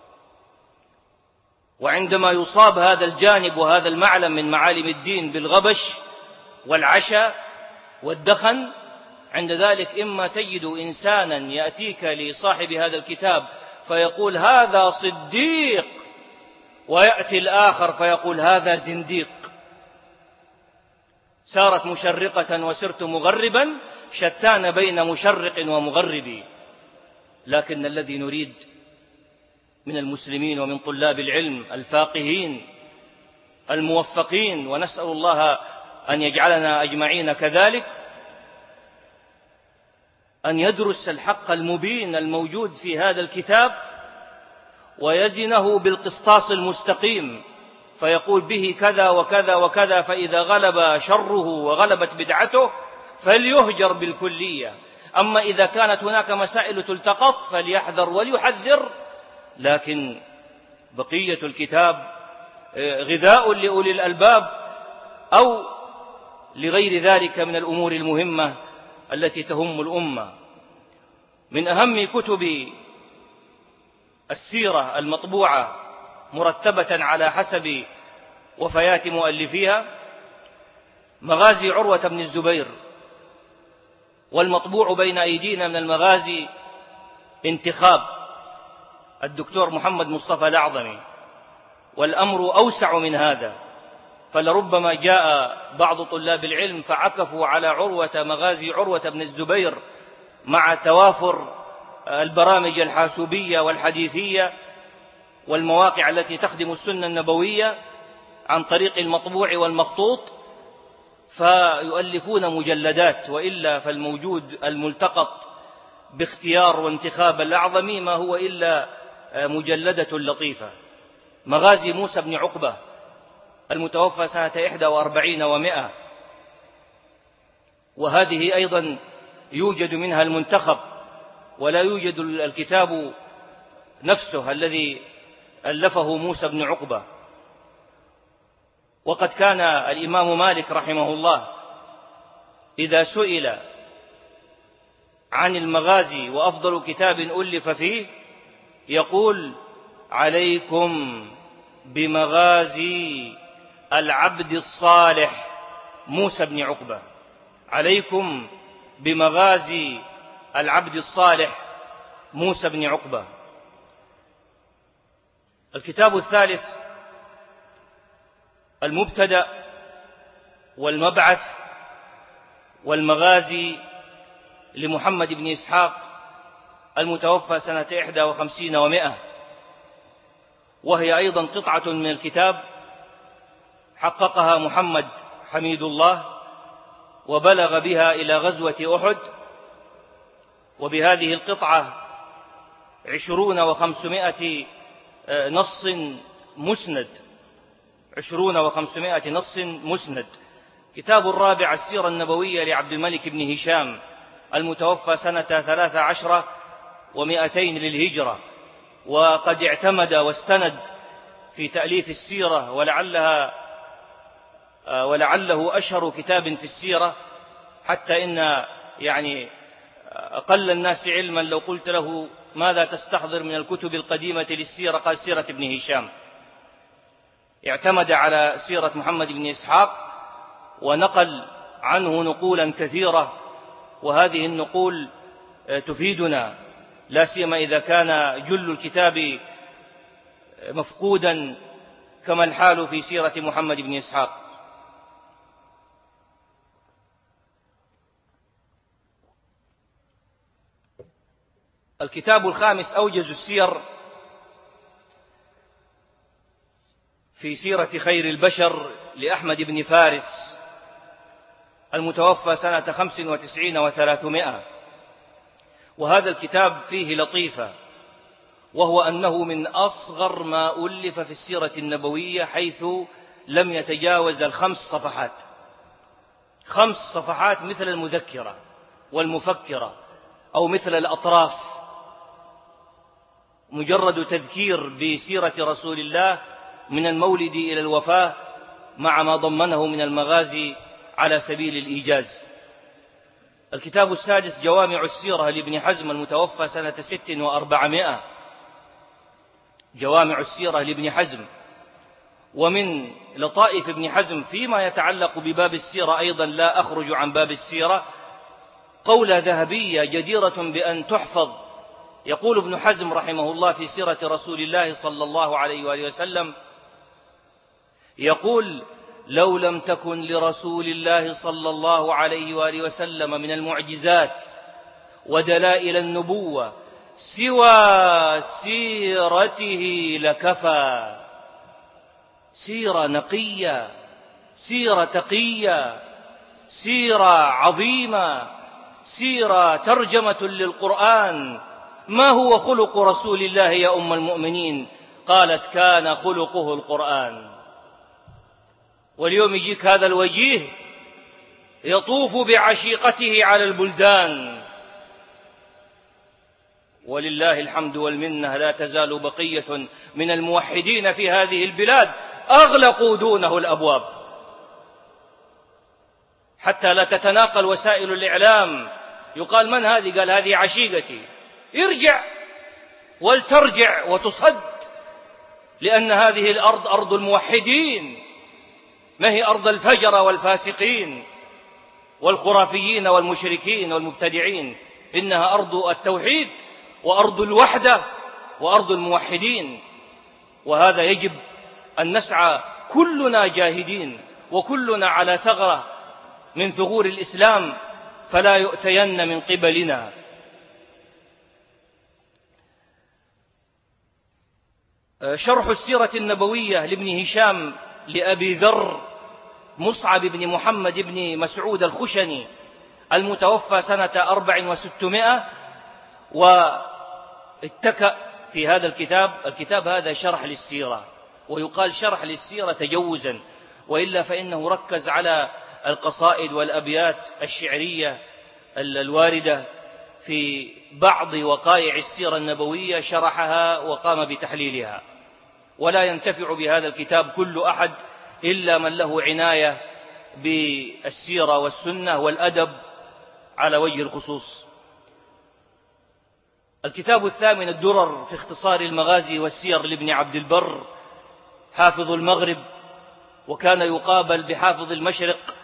وعندما يصاب هذا الجانب وهذا المعلم من معالم الدين بالغبش والعشا والدخن، عند ذلك إما تجد إنسانا يأتيك لصاحب هذا الكتاب فيقول هذا صديق، ويأتي الآخر فيقول هذا زنديق. سارت مشرقة وسرت مغربا، شتان بين مشرق ومغرب. لكن الذي نريد من المسلمين ومن طلاب العلم الفاقهين الموفقين، ونسأل الله أن يجعلنا أجمعين كذلك، أن يدرس الحق المبين الموجود في هذا الكتاب ويزنه بالقسطاس المستقيم، فيقول به كذا وكذا وكذا، فإذا غلب شره وغلبت بدعته فليهجر بالكلية. أما إذا كانت هناك مسائل تلتقط فليحذر وليحذر، لكن بقية الكتاب غذاء لأولي الألباب أو لغير ذلك من الأمور المهمة التي تهم الأمة. من أهم كتب السيرة المطبوعة مرتبة على حسب وفيات مؤلفيها مغازي عروة بن الزبير، والمطبوع بين أيدينا من المغازي انتخاب الدكتور محمد مصطفى الأعظمي، والأمر أوسع من هذا، فلربما جاء بعض طلاب العلم فعكفوا على عروة مغازي عروة بن الزبير مع توافر البرامج الحاسوبية والحديثية والمواقع التي تخدم السنة النبوية عن طريق المطبوع والمخطوط، فيؤلفون مجلدات، وإلا فالموجود الملتقط باختيار وانتخاب الأعظمي ما هو إلا مجلدة لطيفة. مغازي موسى بن عقبة المتوفى سنة إحدى وأربعين ومائة، وهذه أيضا يوجد منها المنتخب، ولا يوجد الكتاب نفسه الذي ألفه موسى بن عقبة. وقد كان الإمام مالك رحمه الله إذا سئل عن المغازي وأفضل كتاب ألف فيه يقول: عليكم بمغازي العبد الصالح موسى بن عقبة، عليكم بمغازي العبد الصالح موسى بن عقبة. الكتاب الثالث المبتدأ والمبعث والمغازي لمحمد بن إسحاق المتوفى سنة إحدى وخمسين ومائة، وهي أيضا قطعة من الكتاب حققها محمد حميد الله وبلغ بها إلى غزوة أحد، وبهذه القطعة عشرون وخمسمائة نص مسند، عشرون وخمسمائة نص مسند. كتاب الرابع السيرة النبوية لعبد الملك بن هشام المتوفى سنة ثلاث عشر ومائتين للهجرة، وقد اعتمد واستند في تأليف السيرة، ولعلها ولعله أشهر كتاب في السيرة، حتى إن يعني أقل الناس علما لو قلت له ماذا تستحضر من الكتب القديمة للسيرة قال سيرة ابن هشام. اعتمد على سيرة محمد بن إسحاق ونقل عنه نقولا كثيرة، وهذه النقول تفيدنا لا سيما إذا كان جل الكتاب مفقودا كما الحال في سيرة محمد بن إسحاق. الكتاب الخامس أوجز السير في سيرة خير البشر لأحمد بن فارس المتوفى سنة خمس وتسعين وثلاثمائة، وهذا الكتاب فيه لطيفة، وهو أنه من أصغر ما ألف في السيرة النبوية، حيث لم يتجاوز الخمس صفحات، خمس صفحات مثل المذكرة والمفكرة أو مثل الأطراف، مجرد تذكير بسيرة رسول الله من المولد إلى الوفاة مع ما ضمنه من المغازي على سبيل الإيجاز. الكتاب السادس جوامع السيرة لابن حزم المتوفى سنة ست وأربعمائة، جوامع السيرة لابن حزم. ومن لطائف ابن حزم فيما يتعلق بباب السيرة أيضا، لا أخرج عن باب السيرة، قولة ذهبية جديرة بأن تحفظ. يقول ابن حزم رحمه الله في سيرة رسول الله صلى الله عليه وآله وسلم، يقول: لو لم تكن لرسول الله صلى الله عليه وآله وسلم من المعجزات ودلائل النبوة سوى سيرته لكفى. سيرة نقية، سيرة تقية، سيرة عظيمة، سيرة ترجمة للقرآن. ما هو خلق رسول الله يا أم المؤمنين؟ قالت كان خلقه القرآن. واليوم يجيك هذا الوجيه يطوف بعشيقته على البلدان، ولله الحمد والمنة لا تزال بقية من الموحدين في هذه البلاد أغلقوا دونه الأبواب، حتى لا تتناقل وسائل الإعلام. يقال من هذه؟ قال هذه عشيقتي. ارجع ولترجع وتصد، لأن هذه الأرض أرض الموحدين، ما هي أرض الفجر والفاسقين والخرافيين والمشركين والمبتدعين. إنها أرض التوحيد وأرض الوحدة وأرض الموحدين. وهذا يجب أن نسعى كلنا جاهدين، وكلنا على ثغرة من ثغور الإسلام، فلا يؤتين من قبلنا. شرح السيرة النبوية لابن هشام لأبي ذر مصعب بن محمد بن مسعود الخشني المتوفى سنة أربع وستمائة، واتكأ في هذا الكتاب. الكتاب هذا شرح للسيرة، ويقال شرح للسيرة تجوزا، وإلا فإنه ركز على القصائد والأبيات الشعرية الواردة في بعض وقائع السيرة النبوية، شرحها وقام بتحليلها. ولا ينتفع بهذا الكتاب كل أحد إلا من له عناية بالسيرة والسنة والأدب على وجه الخصوص. الكتاب الثامن الدرر في اختصار المغازي والسير لابن عبد البر حافظ المغرب، وكان يقابل بحافظ المشرق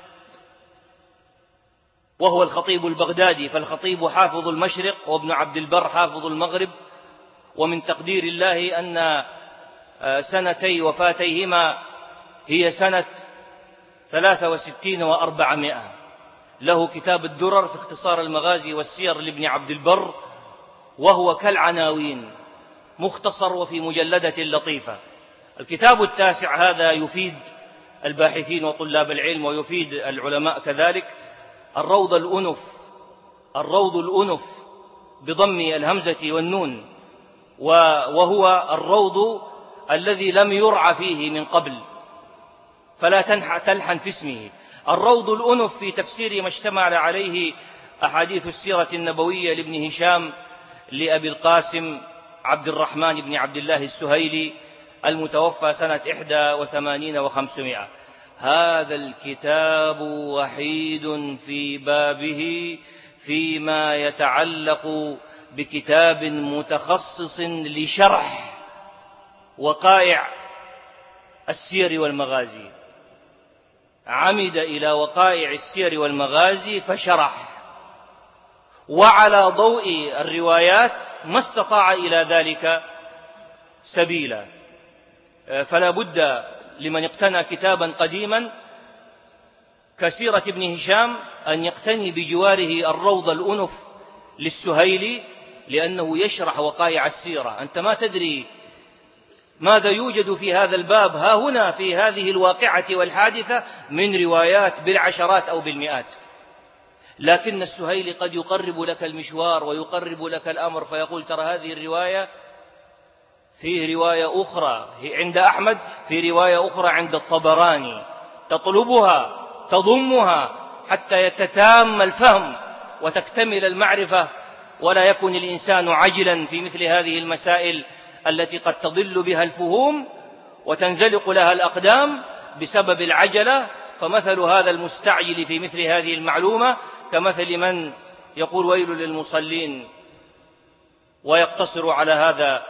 وهو الخطيب البغدادي، فالخطيب حافظ المشرق وابن عبد البر حافظ المغرب. ومن تقدير الله أن سنتي وفاتيهما هي سنة ثلاثة وستين وأربعمائة. له كتاب الدرر في اختصار المغازي والسير لابن عبد البر، وهو كالعناوين مختصر وفي مجلدة لطيفة. الكتاب التاسع هذا يفيد الباحثين وطلاب العلم ويفيد العلماء كذلك. الروض الأنف، الروض الأنف بضم الهمزة والنون، وهو الروض الذي لم يرع فيه من قبل، فلا تلحن في اسمه. الروض الأنف في تفسير ما اشتمل عليه أحاديث السيرة النبوية لابن هشام لأبي القاسم عبد الرحمن بن عبد الله السهيلي المتوفى سنة إحدى وثمانين وخمسمائة. هذا الكتاب وحيد في بابه فيما يتعلق بكتاب متخصص لشرح وقائع السير والمغازي. عمد إلى وقائع السير والمغازي فشرح، وعلى ضوء الروايات ما استطاع إلى ذلك سبيلا. فلا بد لمن اقتنى كتابا قديما كسيرة ابن هشام أن يقتني بجواره الروض الأنف للسهيلي، لأنه يشرح وقائع السيرة. أنت ما تدري ماذا يوجد في هذا الباب ها هنا في هذه الواقعة والحادثة من روايات بالعشرات أو بالمئات، لكن السهيلي قد يقرب لك المشوار ويقرب لك الأمر، فيقول ترى هذه الرواية في رواية أخرى عند أحمد، في رواية أخرى عند الطبراني، تطلبها تضمها حتى يتتام الفهم وتكتمل المعرفة، ولا يكون الإنسان عجلا في مثل هذه المسائل التي قد تضل بها الفهوم وتنزلق لها الأقدام بسبب العجلة. فمثل هذا المستعجل في مثل هذه المعلومة كمثل من يقول ويل للمصلين، ويقتصر على هذا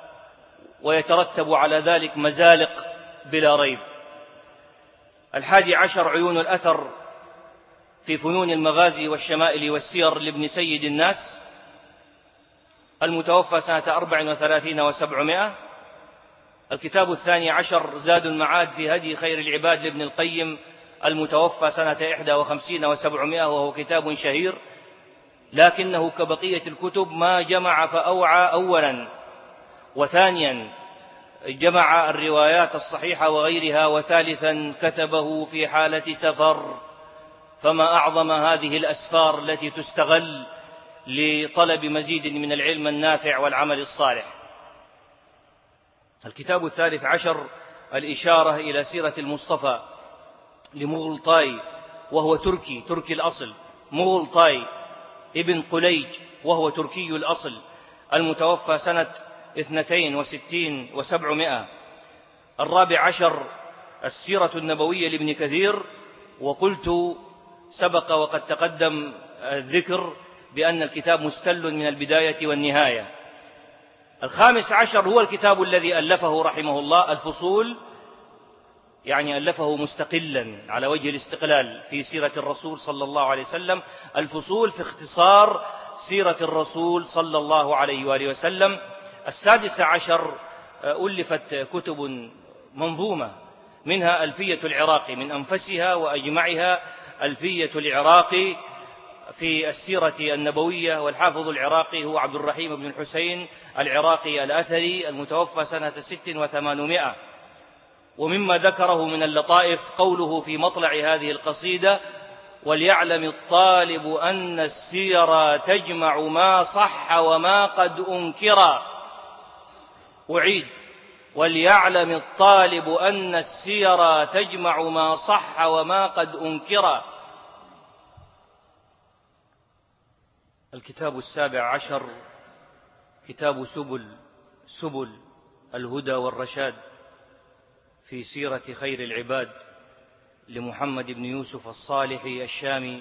ويترتب على ذلك مزالق بلا ريب. الحادي عشر عيون الأثر في فنون المغازي والشمائل والسير لابن سيد الناس المتوفى سنة أربع وثلاثين وسبعمائة. الكتاب الثاني عشر زاد المعاد في هدي خير العباد لابن القيم المتوفى سنة إحدى وخمسين وسبعمائة، وهو كتاب شهير. لكنه كبقية الكتب ما جمع فأوعى أولا، وثانيا جمع الروايات الصحيحة وغيرها، وثالثا كتبه في حالة سفر. فما أعظم هذه الأسفار التي تستغل لطلب مزيد من العلم النافع والعمل الصالح. الكتاب الثالث عشر الإشارة إلى سيرة المصطفى لمغلطاي، وهو تركي تركي الأصل، مغلطاي ابن قليج وهو تركي الأصل، المتوفى سنة اثنتين وستين وسبعمائة. الرابع عشر السيرة النبوية لابن كثير، وقلت سبق وقد تقدم الذكر بأن الكتاب مستل من البداية والنهاية. الخامس عشر هو الكتاب الذي ألفه رحمه الله، الفصول، يعني ألفه مستقلا على وجه الاستقلال في سيرة الرسول صلى الله عليه وسلم، الفصول في اختصار سيرة الرسول صلى الله عليه وآله وسلم. السادس عشر ألفت كتب منظومة، منها ألفية العراقي، من أنفسها وأجمعها ألفية العراقي في السيرة النبوية، والحافظ العراقي هو عبد الرحيم بن الحسين العراقي الأثري المتوفى سنة ست وثمانمائة. ومما ذكره من اللطائف قوله في مطلع هذه القصيدة: وليعلم الطالب أن السير تجمع ما صح وما قد أنكر. أعيد: وليعلم الطالب أن السير تجمع ما صح وما قد أنكر. الكتاب السابع عشر كتاب سبل سبل الهدى والرشاد في سيرة خير العباد لمحمد بن يوسف الصالحي الشامي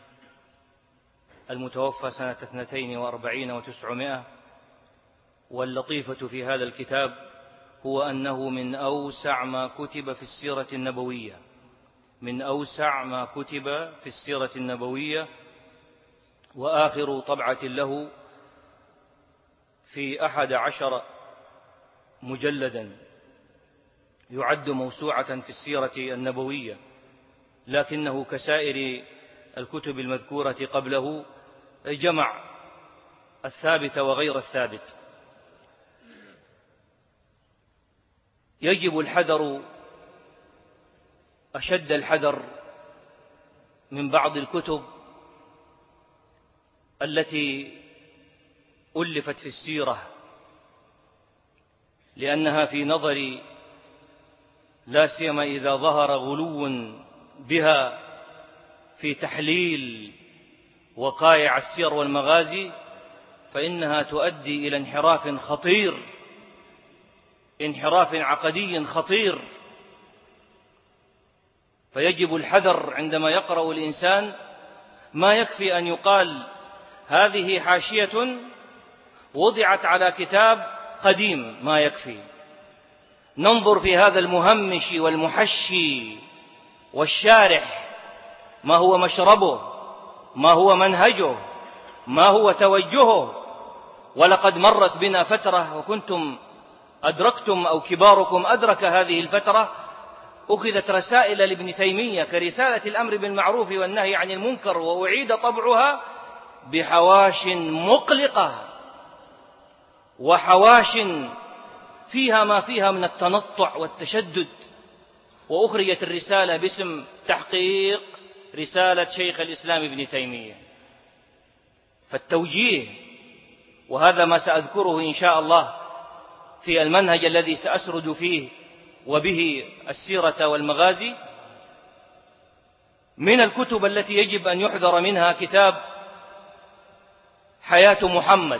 المتوفى سنة اثنتين وأربعين وتسعمائة. واللطيفة في هذا الكتاب هو أنه من أوسع ما كتب في السيرة النبوية، من أوسع ما كتب في السيرة النبوية، وآخر طبعة له في أحد عشر مجلدا، يعد موسوعة في السيرة النبوية، لكنه كسائر الكتب المذكورة قبله جمع الثابت وغير الثابت. يجب الحذر أشد الحذر من بعض الكتب التي ألفت في السيرة، لأنها في نظري لا سيما إذا ظهر غلو بها في تحليل وقائع السير والمغازي، فإنها تؤدي إلى انحراف خطير، انحراف عقدي خطير. فيجب الحذر عندما يقرأ الإنسان. ما يكفي أن يقال هذه حاشية وضعت على كتاب قديم، ما يكفي. ننظر في هذا المهمش والمحشي والشارح ما هو مشربه، ما هو منهجه، ما هو توجهه. ولقد مرت بنا فترة، وكنتم أدركتم أو كباركم أدرك هذه الفترة، أخذت رسائل لابن تيمية كرسالة الأمر بالمعروف والنهي عن المنكر، وأعيد طبعها بحواش مقلقة وحواش فيها ما فيها من التنطع والتشدد، وأخرجت الرسالة باسم تحقيق رسالة شيخ الإسلام ابن تيمية. فالتوجيه، وهذا ما سأذكره إن شاء الله في المنهج الذي سأسرد فيه وبه السيرة والمغازي، من الكتب التي يجب أن يحذر منها كتاب حياة محمد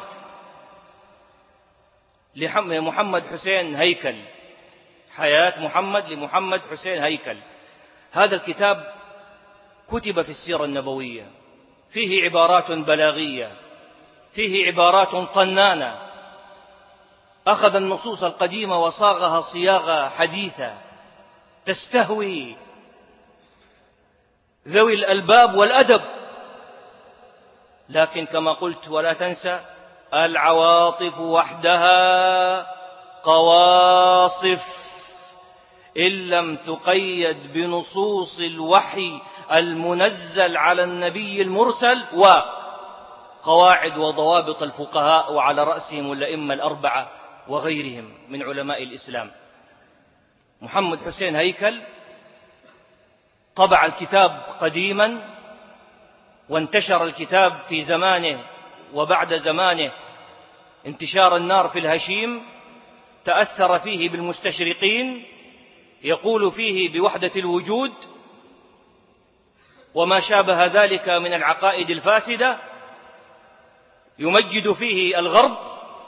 لمحمد حسين هيكل، حياة محمد لمحمد حسين هيكل. هذا الكتاب كتب في السيرة النبوية، فيه عبارات بلاغية، فيه عبارات طنانة، أخذ النصوص القديمة وصاغها صياغة حديثة تستهوي ذوي الألباب والأدب. لكن كما قلت، ولا تنسى العواطف وحدها قواصف، إن لم تقيد بنصوص الوحي المنزل على النبي المرسل. و قواعد وضوابط الفقهاء، وعلى رأسهم الأئمة الأربعة وغيرهم من علماء الإسلام. محمد حسين هيكل طبع الكتاب قديما، وانتشر الكتاب في زمانه وبعد زمانه انتشار النار في الهشيم. تأثر فيه بالمستشرقين، يقول فيه بوحدة الوجود وما شابه ذلك من العقائد الفاسدة، يمجد فيه الغرب،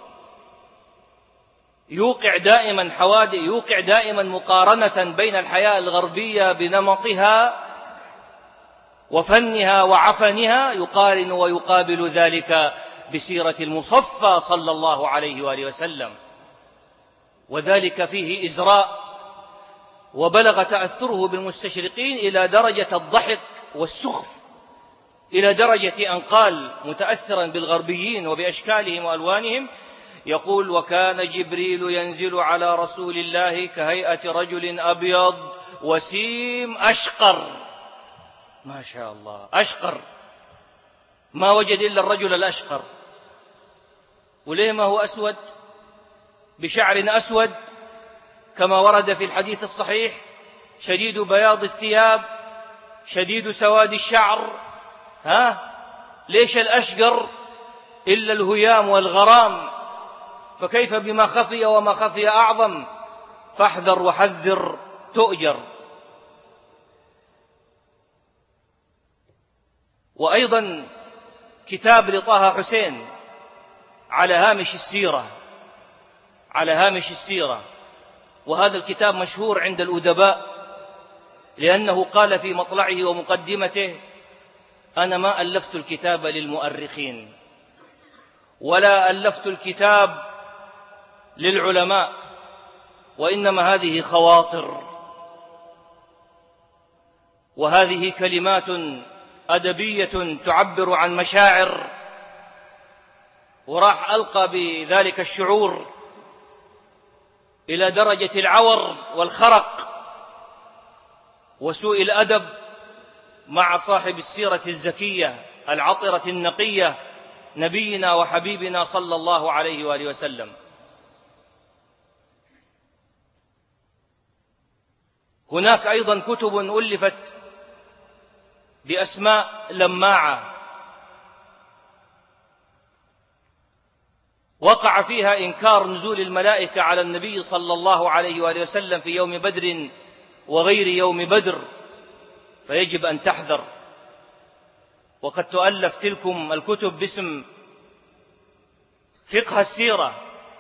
يوقع دائما حوادث يوقع دائما مقارنة بين الحياة الغربية بنمطها وفنها وعفنها، يقارن ويقابل ذلك بسيرة المصفى صلى الله عليه وآله وسلم، وذلك فيه إزراء. وبلغ تأثره بالمستشرقين إلى درجة الضحك والسخف، إلى درجة أن قال متأثرا بالغربيين وبأشكالهم وألوانهم، يقول: وكان جبريل ينزل على رسول الله كهيئة رجل أبيض وسيم أشقر. ما شاء الله، أشقر، ما وجد إلا الرجل الأشقر. وليه ما هو أسود بشعر أسود كما ورد في الحديث الصحيح: شديد بياض الثياب شديد سواد الشعر. ها ليش الأشقر إلا الهيام والغرام؟ فكيف بما خفي، وما خفي أعظم. فاحذر وحذر تؤجر. وأيضا كتاب لطه حسين على هامش السيرة على هامش السيرة وهذا الكتاب مشهور عند الأدباء، لأنه قال في مطلعه ومقدمته: أنا ما ألفت الكتاب للمؤرخين، ولا ألفت الكتاب للعلماء، وإنما هذه خواطر، وهذه كلمات أدبية تعبر عن مشاعر، وراح ألقى بذلك الشعور إلى درجة العور والخرق وسوء الأدب مع صاحب السيرة الزكية العطرة النقية، نبينا وحبيبنا صلى الله عليه وآله وسلم. هناك أيضا كتب ألفت بأسماء لماعة وقع فيها إنكار نزول الملائكة على النبي صلى الله عليه وآله وسلم في يوم بدر وغير يوم بدر، فيجب أن تحذر. وقد تؤلف تلكم الكتب باسم فقه السيرة.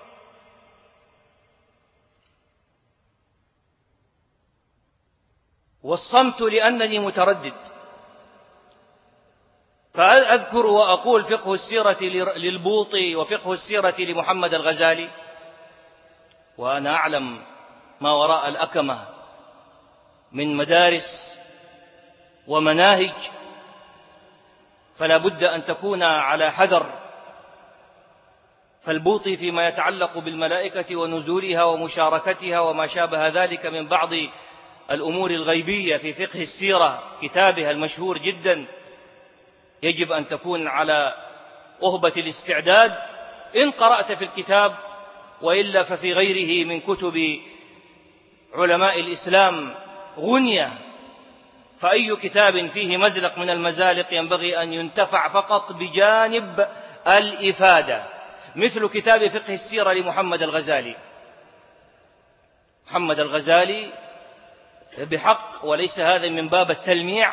والصمت لأنني متردد، فأذكر وأقول فقه السيرة للبوطي وفقه السيرة لمحمد الغزالي، وأنا أعلم ما وراء الأكمة من مدارس ومناهج، فلا بد أن تكون على حذر. فالبوطي فيما يتعلق بالملائكة ونزولها ومشاركتها وما شابه ذلك من بعض الأمور الغيبية في فقه السيرة، كتابها المشهور جدا، يجب أن تكون على أهبة الاستعداد إن قرأت في الكتاب، وإلا ففي غيره من كتب علماء الإسلام غنية. فأي كتاب فيه مزلق من المزالق ينبغي أن ينتفع فقط بجانب الإفادة، مثل كتاب فقه السيرة لمحمد الغزالي. محمد الغزالي بحق، وليس هذا من باب التلميع،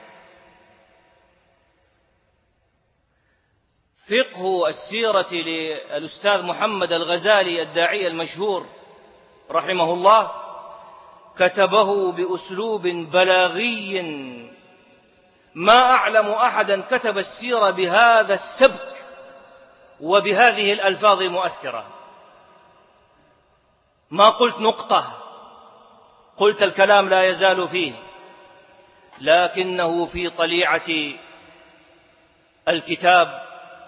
فقه السيرة للأستاذ محمد الغزالي الداعية المشهور رحمه الله، كتبه بأسلوب بلاغي ما أعلم أحدا كتب السيرة بهذا السبك وبهذه الألفاظ المؤثرة. ما قلت نقطة، قلت الكلام لا يزال فيه، لكنه في طليعة الكتاب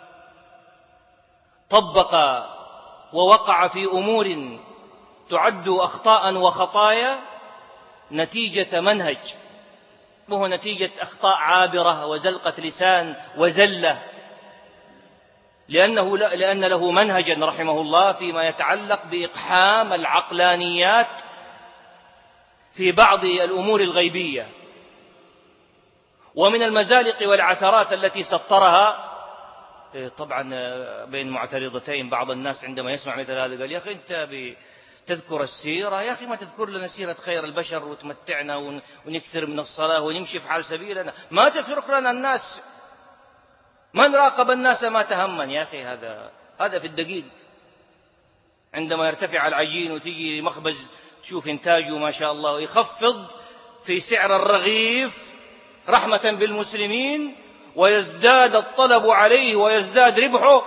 طبق ووقع في أمور تعد أخطاء وخطايا نتيجة منهج، وهو نتيجة أخطاء عابرة وزلقة لسان وزلة. لأنه لأن له منهجا رحمه الله فيما يتعلق بإقحام العقلانيات في بعض الأمور الغيبية. ومن المزالق والعثرات التي سطرها طبعا بين معترضتين بعض الناس عندما يسمع مثل هذا قال: يا أخي أنت تذكر السيرة، يا أخي ما تذكر لنا سيرة خير البشر وتمتعنا ونكثر من الصلاة ونمشي في حال سبيلنا، ما تترك لنا الناس، من راقب الناس ما تهمن. يا أخي هذا هذا في الدقيق، عندما يرتفع العجين وتيجي مخبز تشوف إنتاجه ما شاء الله يخفض في سعر الرغيف رحمة بالمسلمين ويزداد الطلب عليه ويزداد ربحه،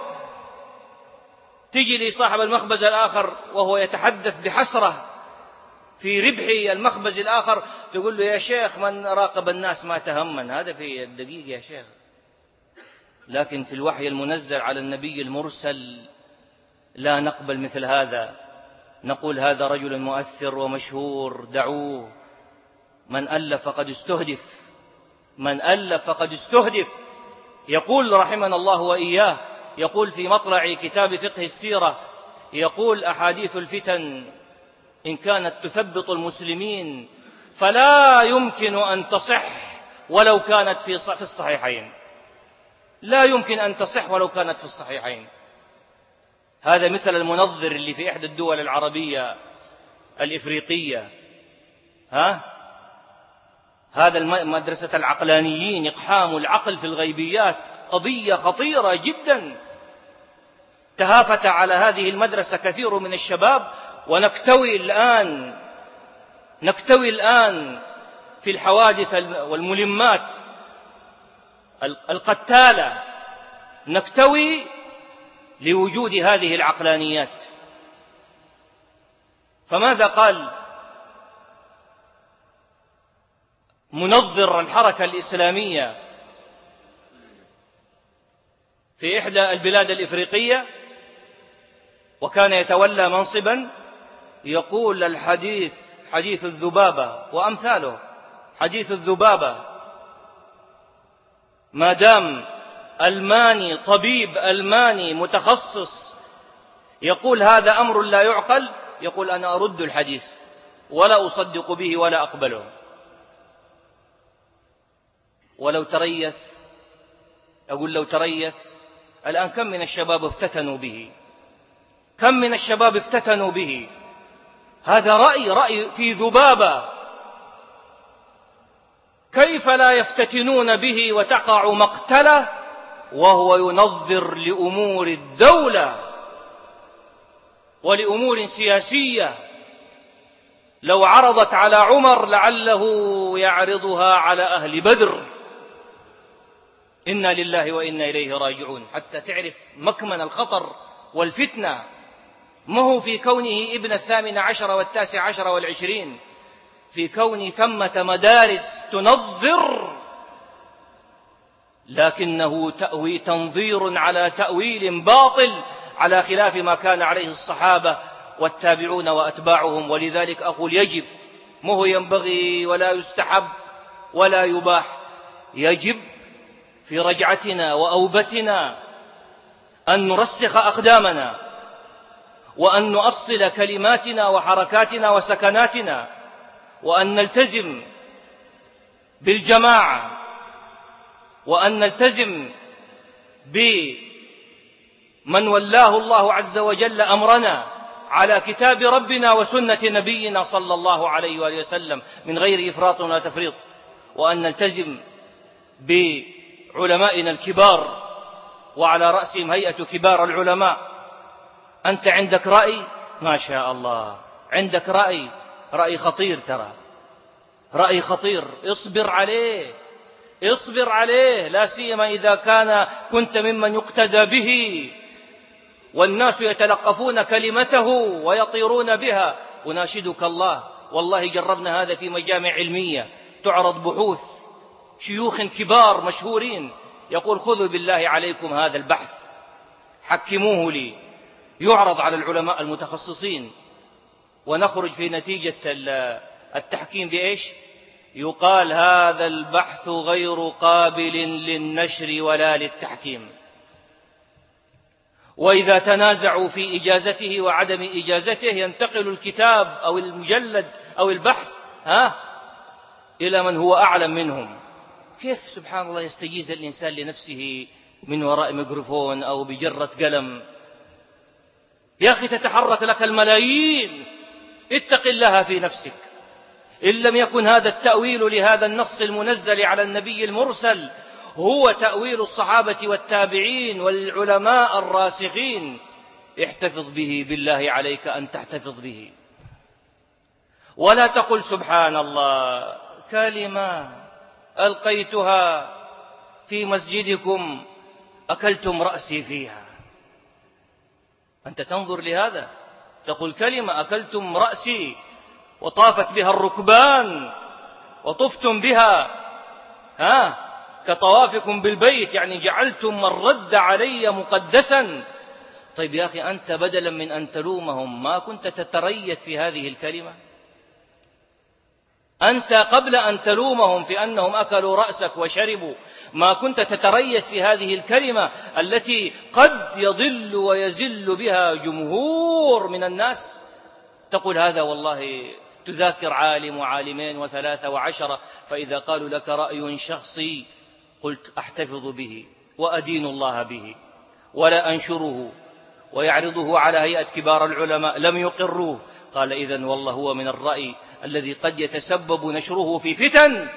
تجي لصاحب المخبز الآخر وهو يتحدث بحسرة في ربح المخبز الآخر تقول له: يا شيخ من راقب الناس ما تهمن. هذا في الدقيق يا شيخ. لكن في الوحي المنزل على النبي المرسل لا نقبل مثل هذا، نقول هذا رجل مؤثر ومشهور دعوه، من ألف فقد استهدف، من ألف فقد استهدف. يقول رحمنا الله وإياه، يقول في مطلع كتاب فقه السيرة، يقول: أحاديث الفتن إن كانت تثبط المسلمين فلا يمكن أن تصح ولو كانت في الصحيحين، لا يمكن أن تصح ولو كانت في الصحيحين. هذا مثل المنظر اللي في إحدى الدول العربية الإفريقية، ها هذا مدرسة العقلانيين، إقحام العقل في الغيبيات، قضية خطيرة جدا. تهافت على هذه المدرسة كثير من الشباب، ونكتوي الآن نكتوي الآن في الحوادث والملمات القتالة، نكتوي لوجود هذه العقلانيات. فماذا قال منظر الحركة الإسلامية في إحدى البلاد الإفريقية وكان يتولى منصبا؟ يقول: الحديث حديث الذبابة وأمثاله، حديث الذبابة ما دام ألماني، طبيب ألماني متخصص يقول هذا أمر لا يعقل، يقول: أنا أرد الحديث ولا أصدق به ولا أقبله. ولو تريث، أقول لو تريث الآن كم من الشباب افتتنوا به، كم من الشباب افتتنوا به. هذا رأي رأي في ذبابة، كيف لا يفتتنون به وتقع مقتله وهو ينظر لأمور الدولة ولأمور سياسية لو عرضت على عمر لعله يعرضها على أهل بدر. إنا لله وإنا إليه راجعون. حتى تعرف مكمن الخطر والفتنة، ما هو في كونه ابن الثامن عشر والتاسع عشر والعشرين، في كون ثمة مدارس تنظر، لكنه تأوي تنظير على تأويل باطل على خلاف ما كان عليه الصحابة والتابعون وأتباعهم. ولذلك أقول يجب، ما هو ينبغي ولا يستحب ولا يباح، يجب في رجعتنا وأوبتنا أن نرسخ أقدامنا وأن نؤصل كلماتنا وحركاتنا وسكناتنا، وأن نلتزم بالجماعة، وأن نلتزم بمن ولاه الله عز وجل أمرنا على كتاب ربنا وسنة نبينا صلى الله عليه وآله وسلم من غير إفراط ولا تفريط، وأن نلتزم بعلمائنا الكبار وعلى رأسهم هيئة كبار العلماء. أنت عندك رأي ما شاء الله، عندك رأي رأي خطير، ترى رأي خطير، اصبر عليه اصبر عليه، لا سيما إذا كان كنت ممن يقتدى به والناس يتلقفون كلمته ويطيرون بها. أناشدك الله، والله جربنا هذا في مجامع علمية، تعرض بحوث شيوخ كبار مشهورين، يقول: خذوا بالله عليكم هذا البحث حكموه لي، يعرض على العلماء المتخصصين، ونخرج في نتيجة التحكيم بإيش؟ يقال هذا البحث غير قابل للنشر ولا للتحكيم. وإذا تنازعوا في إجازته وعدم إجازته ينتقل الكتاب أو المجلد أو البحث ها إلى من هو أعلم منهم. كيف سبحان الله يستجيز الإنسان لنفسه من وراء ميكروفون أو بجرة قلم؟ يا أخي تتحرك لك الملايين، اتق الله في نفسك. إن لم يكن هذا التأويل لهذا النص المنزل على النبي المرسل هو تأويل الصحابة والتابعين والعلماء الراسخين، احتفظ به بالله عليك أن تحتفظ به. ولا تقل سبحان الله كلمة ألقيتها في مسجدكم أكلتم رأسي فيها. أنت تنظر لهذا تقول كلمة أكلتم رأسي وطافت بها الركبان وطفتم بها ها كطوافكم بالبيت، يعني جعلتم الرد علي مقدسا. طيب يا أخي أنت بدلا من أن تلومهم ما كنت تتريث في هذه الكلمة؟ أنت قبل أن تلومهم في أنهم أكلوا رأسك وشربوا ما كنت تتريث في هذه الكلمة التي قد يضل ويزل بها جمهور من الناس؟ تقول هذا والله تذاكر عالم وعالمين وثلاثة وعشرة، فإذا قالوا لك رأي شخصي قلت أحتفظ به وأدين الله به ولا أنشره، ويعرضه على هيئة كبار العلماء لم يقروه. قال إذن والله هو من الرأي الذي قد يتسبب نشره في فتن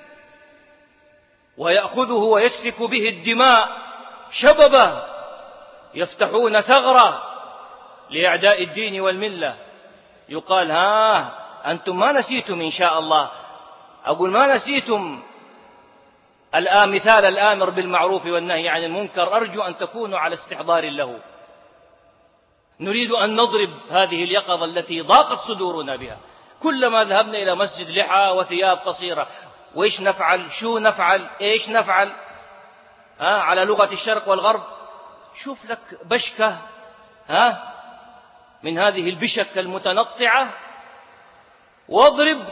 ويأخذه ويسفك به الدماء شببا، يفتحون ثغرة لأعداء الدين والملة. يقال ها أنتم ما نسيتم إن شاء الله، أقول ما نسيتم الآن مثال الآمر بالمعروف والنهي عن المنكر، أرجو أن تكونوا على استحضار له. نريد أن نضرب هذه اليقظة التي ضاقت صدورنا بها. كلما ذهبنا إلى مسجد لحى وثياب قصيرة وإيش نفعل؟ شو نفعل؟ إيش نفعل؟ ها على لغة الشرق والغرب، شوف لك بشكة ها من هذه البشك المتنطعة واضرب.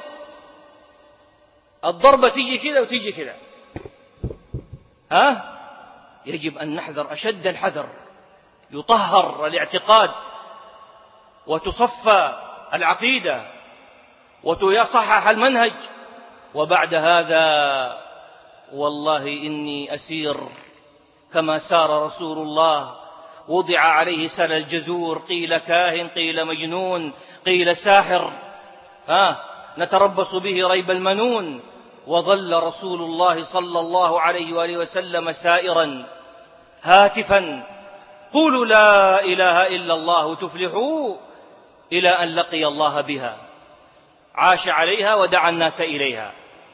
الضربة تيجي كذا وتيجي كذا. ها يجب أن نحذر أشد الحذر، يطهر الاعتقاد وتصفى العقيدة ويصحح المنهج. وبعد هذا والله إني أسير كما سار رسول الله، وضع عليه سل الجزور، قيل كاهن قيل مجنون قيل ساحر، ها نتربص به ريب المنون. وظل رسول الله صلى الله عليه وآله وسلم سائرا هاتفا قولوا لا إله إلا الله تفلحوا، إلى أن لقي الله بها، عاش عليها ودعا الناس إليها.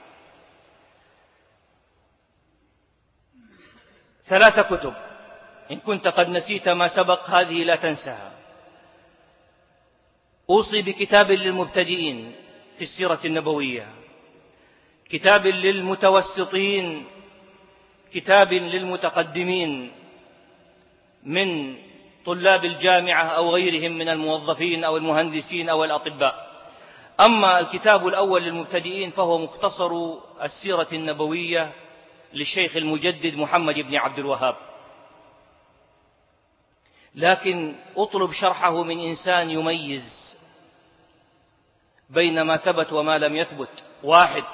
ثلاث كتب إن كنت قد نسيت ما سبق هذه لا تنساها. أوصي بكتاب للمبتدئين في السيرة النبوية، كتاب للمتوسطين، كتاب للمتقدمين من طلاب الجامعة أو غيرهم من الموظفين أو المهندسين أو الأطباء. أما الكتاب الأول للمبتدئين فهو مختصر السيرة النبوية للشيخ المجدد محمد بن عبد الوهاب، لكن أطلب شرحه من إنسان يميز بين ما ثبت وما لم يثبت. واحد،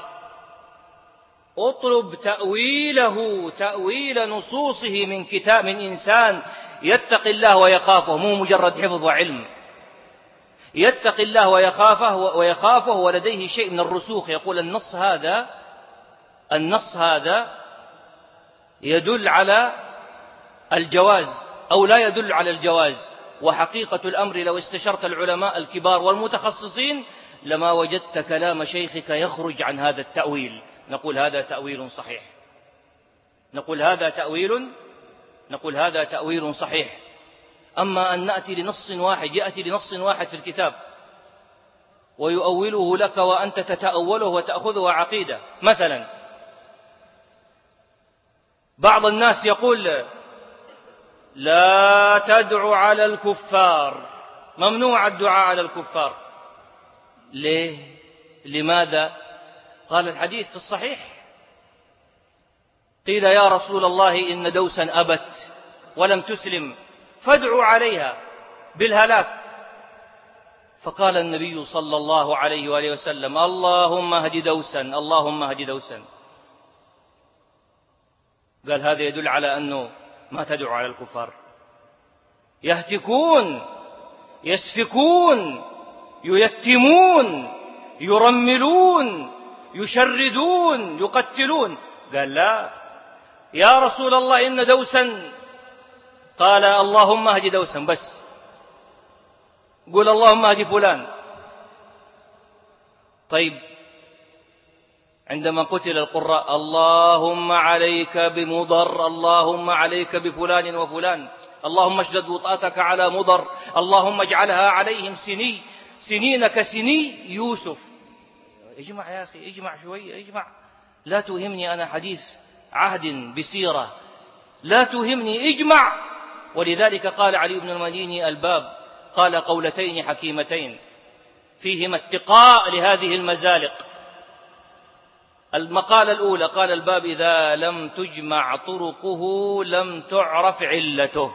اطلب تأويله تأويل نصوصه من كتاب من إنسان يتقي الله ويخافه، مو مجرد حفظ وعلم، يتقي الله ويخافه ويخافه ولديه شيء من الرسوخ، يقول النص هذا النص هذا يدل على الجواز أو لا يدل على الجواز. وحقيقة الأمر لو استشرت العلماء الكبار والمتخصصين لما وجدت كلام شيخك يخرج عن هذا التأويل. نقول هذا تأويل صحيح، نقول هذا تأويل نقول هذا تأويل صحيح. أما أن نأتي لنص واحد يأتي لنص واحد في الكتاب ويؤوله لك وأنت تتأوله وتأخذه عقيدة. مثلا بعض الناس يقول لا تدعو على الكفار، ممنوع الدعاء على الكفار. ليه؟ لماذا؟ قال الحديث في الصحيح، قيل يا رسول الله إن دوسا أبت ولم تسلم، فادعوا عليها بالهلاك. فقال النبي صلى الله عليه وآله وسلم: اللهم اهد دوسا، اللهم اهد دوسا. قال هذا يدل على أنه ما تدعو على الكفار. يهتكون، يسفكون، ييتمون، يرملون، يشردون، يقتلون. قال لا يا رسول الله إن دوسا. قال اللهم اهد دوسا بس، قول اللهم اهد فلان. طيب عندما قتل القراء: اللهم عليك بمضر، اللهم عليك بفلان وفلان، اللهم اشدد وطأتك على مضر، اللهم اجعلها عليهم سني سنين كسني يوسف. اجمع يا أخي، اجمع شوية، اجمع. لا توهمني أنا حديث عهد بسيرة، لا توهمني، اجمع. ولذلك قال علي بن المديني: الباب قال قولتين حكيمتين فيهما اتقاء لهذه المزالق. المقالة الأولى قال: الباب إذا لم تجمع طرقه لم تعرف علته.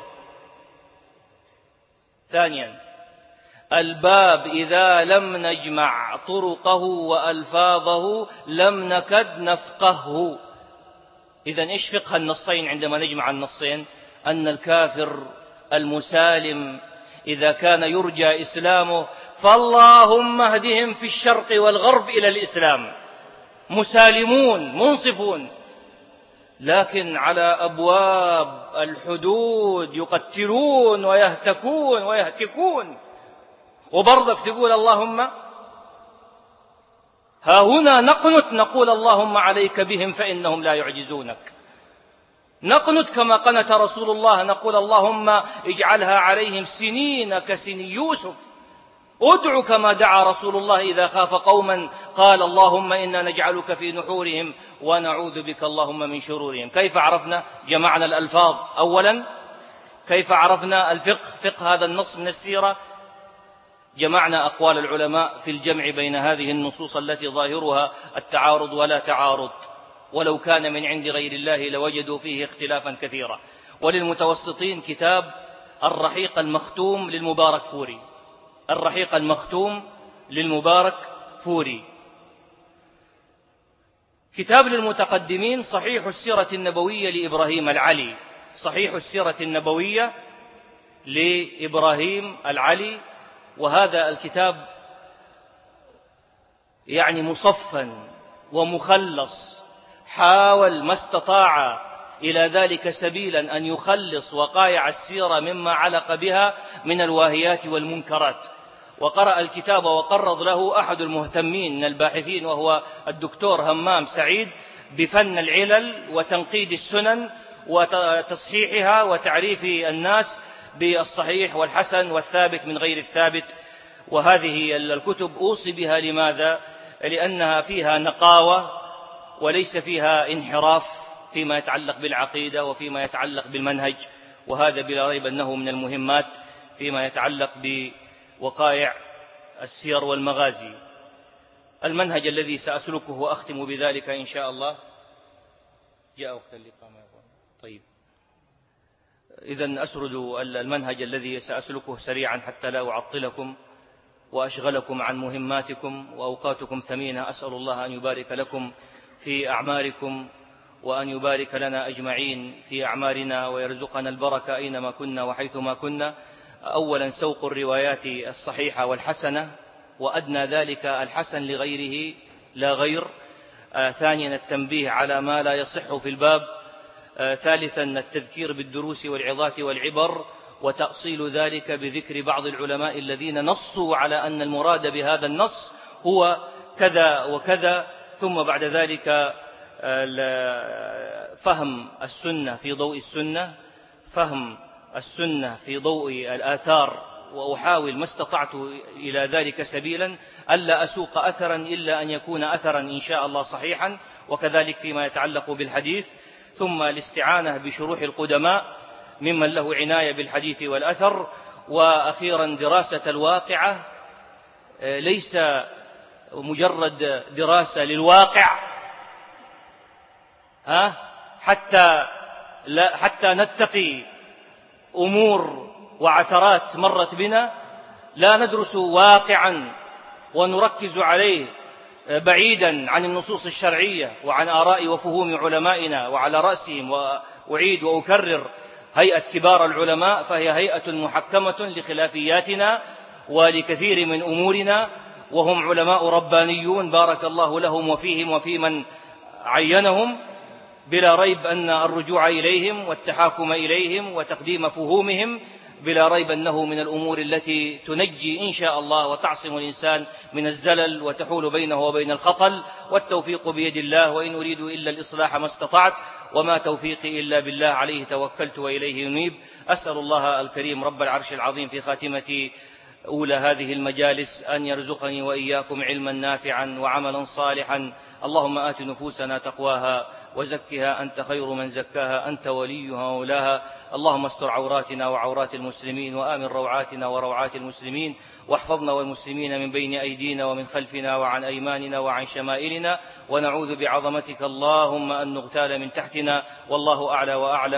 ثانيا: الباب إذا لم نجمع طرقه وألفاظه لم نكد نفقهه. إذن إيش فقه النصين عندما نجمع النصين؟ أن الكافر المسالم إذا كان يرجى إسلامه فاللهم اهدهم في الشرق والغرب إلى الإسلام، مسالمون منصفون. لكن على أبواب الحدود يقتلون ويهتكون ويهتكون، وبرضك تقول اللهم. ها هنا نقنت، نقول اللهم عليك بهم فإنهم لا يعجزونك. نقنت كما قنت رسول الله، نقول اللهم اجعلها عليهم سنين كسني يوسف. ادع كما دعا رسول الله إذا خاف قوما قال اللهم إنا نجعلك في نحورهم ونعوذ بك اللهم من شرورهم. كيف عرفنا؟ جمعنا الألفاظ أولا. كيف عرفنا الفقه، فقه هذا النص من السيرة؟ جمعنا أقوال العلماء في الجمع بين هذه النصوص التي ظاهرها التعارض ولا تعارض، ولو كان من عند غير الله لوجدوا فيه اختلافا كثيرا. وللمتوسطين كتاب الرحيق المختوم للمبارك فوري، الرحيق المختوم للمبارك فوري. كتاب للمتقدمين صحيح السيرة النبوية لإبراهيم العلي، صحيح السيرة النبوية لإبراهيم العلي. وهذا الكتاب يعني مصفا ومخلص، حاول ما استطاع إلى ذلك سبيلا أن يخلص وقائع السيرة مما علق بها من الواهيات والمنكرات. وقرأ الكتاب وقرض له أحد المهتمين من الباحثين وهو الدكتور همام سعيد بفن العلل وتنقيد السنن وتصحيحها وتعريف الناس بالصحيح والحسن والثابت من غير الثابت. وهذه الكتب أوصي بها. لماذا؟ لأنها فيها نقاوة وليس فيها انحراف فيما يتعلق بالعقيدة وفيما يتعلق بالمنهج، وهذا بلا ريب أنه من المهمات فيما يتعلق بوقائع السير والمغازي. المنهج الذي سأسلكه وأختم بذلك إن شاء الله. جاء وقت الإقامة. طيب إذن أسرد المنهج الذي سأسلكه سريعا حتى لا أعطلكم وأشغلكم عن مهماتكم وأوقاتكم ثمينة. أسأل الله أن يبارك لكم في أعماركم وأن يبارك لنا أجمعين في أعمارنا ويرزقنا البركة أينما كنا وحيثما كنا. أولا سوق الروايات الصحيحة والحسنة، وأدنى ذلك الحسن لغيره لا غير. آه ثانيا التنبيه على ما لا يصح في الباب. آه ثالثا التذكير بالدروس والعظات والعبر، وتأصيل ذلك بذكر بعض العلماء الذين نصوا على أن المراد بهذا النص هو كذا وكذا. ثم بعد ذلك فهم السنة في ضوء السنة، فهم السنة في ضوء الآثار، وأحاول ما استطعت إلى ذلك سبيلا ألا أسوق أثرا إلا أن يكون أثرا إن شاء الله صحيحا، وكذلك فيما يتعلق بالحديث. ثم الاستعانة بشروح القدماء ممن له عناية بالحديث والأثر. وأخيرا دراسة الواقعة، ليس مجرد دراسة للواقع ها حتى لا حتى نتقي أمور وعثرات مرت بنا لا ندرس واقعا ونركز عليه بعيدا عن النصوص الشرعية وعن آراء وفهوم علمائنا، وعلى رأسهم وأعيد وأكرر هيئة كبار العلماء، فهي هيئة محكمة لخلافياتنا ولكثير من أمورنا، وهم علماء ربانيون بارك الله لهم وفيهم وفي من عينهم. بلا ريب أن الرجوع إليهم والتحاكم إليهم وتقديم فهومهم بلا ريب أنه من الأمور التي تنجي إن شاء الله وتعصم الإنسان من الزلل وتحول بينه وبين الخطل، والتوفيق بيد الله، وإن أريد إلا الإصلاح ما استطعت وما توفيقي إلا بالله، عليه توكلت وإليه أنيب. أسأل الله الكريم رب العرش العظيم في خاتمة أولى هذه المجالس أن يرزقني وإياكم علما نافعا وعملا صالحا. اللهم آت نفوسنا تقواها وزكها أنت خير من زكاها، أنت وليها ومولاها. اللهم استر عوراتنا وعورات المسلمين، وآمن روعاتنا وروعات المسلمين، واحفظنا والمسلمين من بين أيدينا ومن خلفنا وعن أيماننا وعن شمائلنا، ونعوذ بعظمتك اللهم أن نغتال من تحتنا. والله أعلى وأعلم.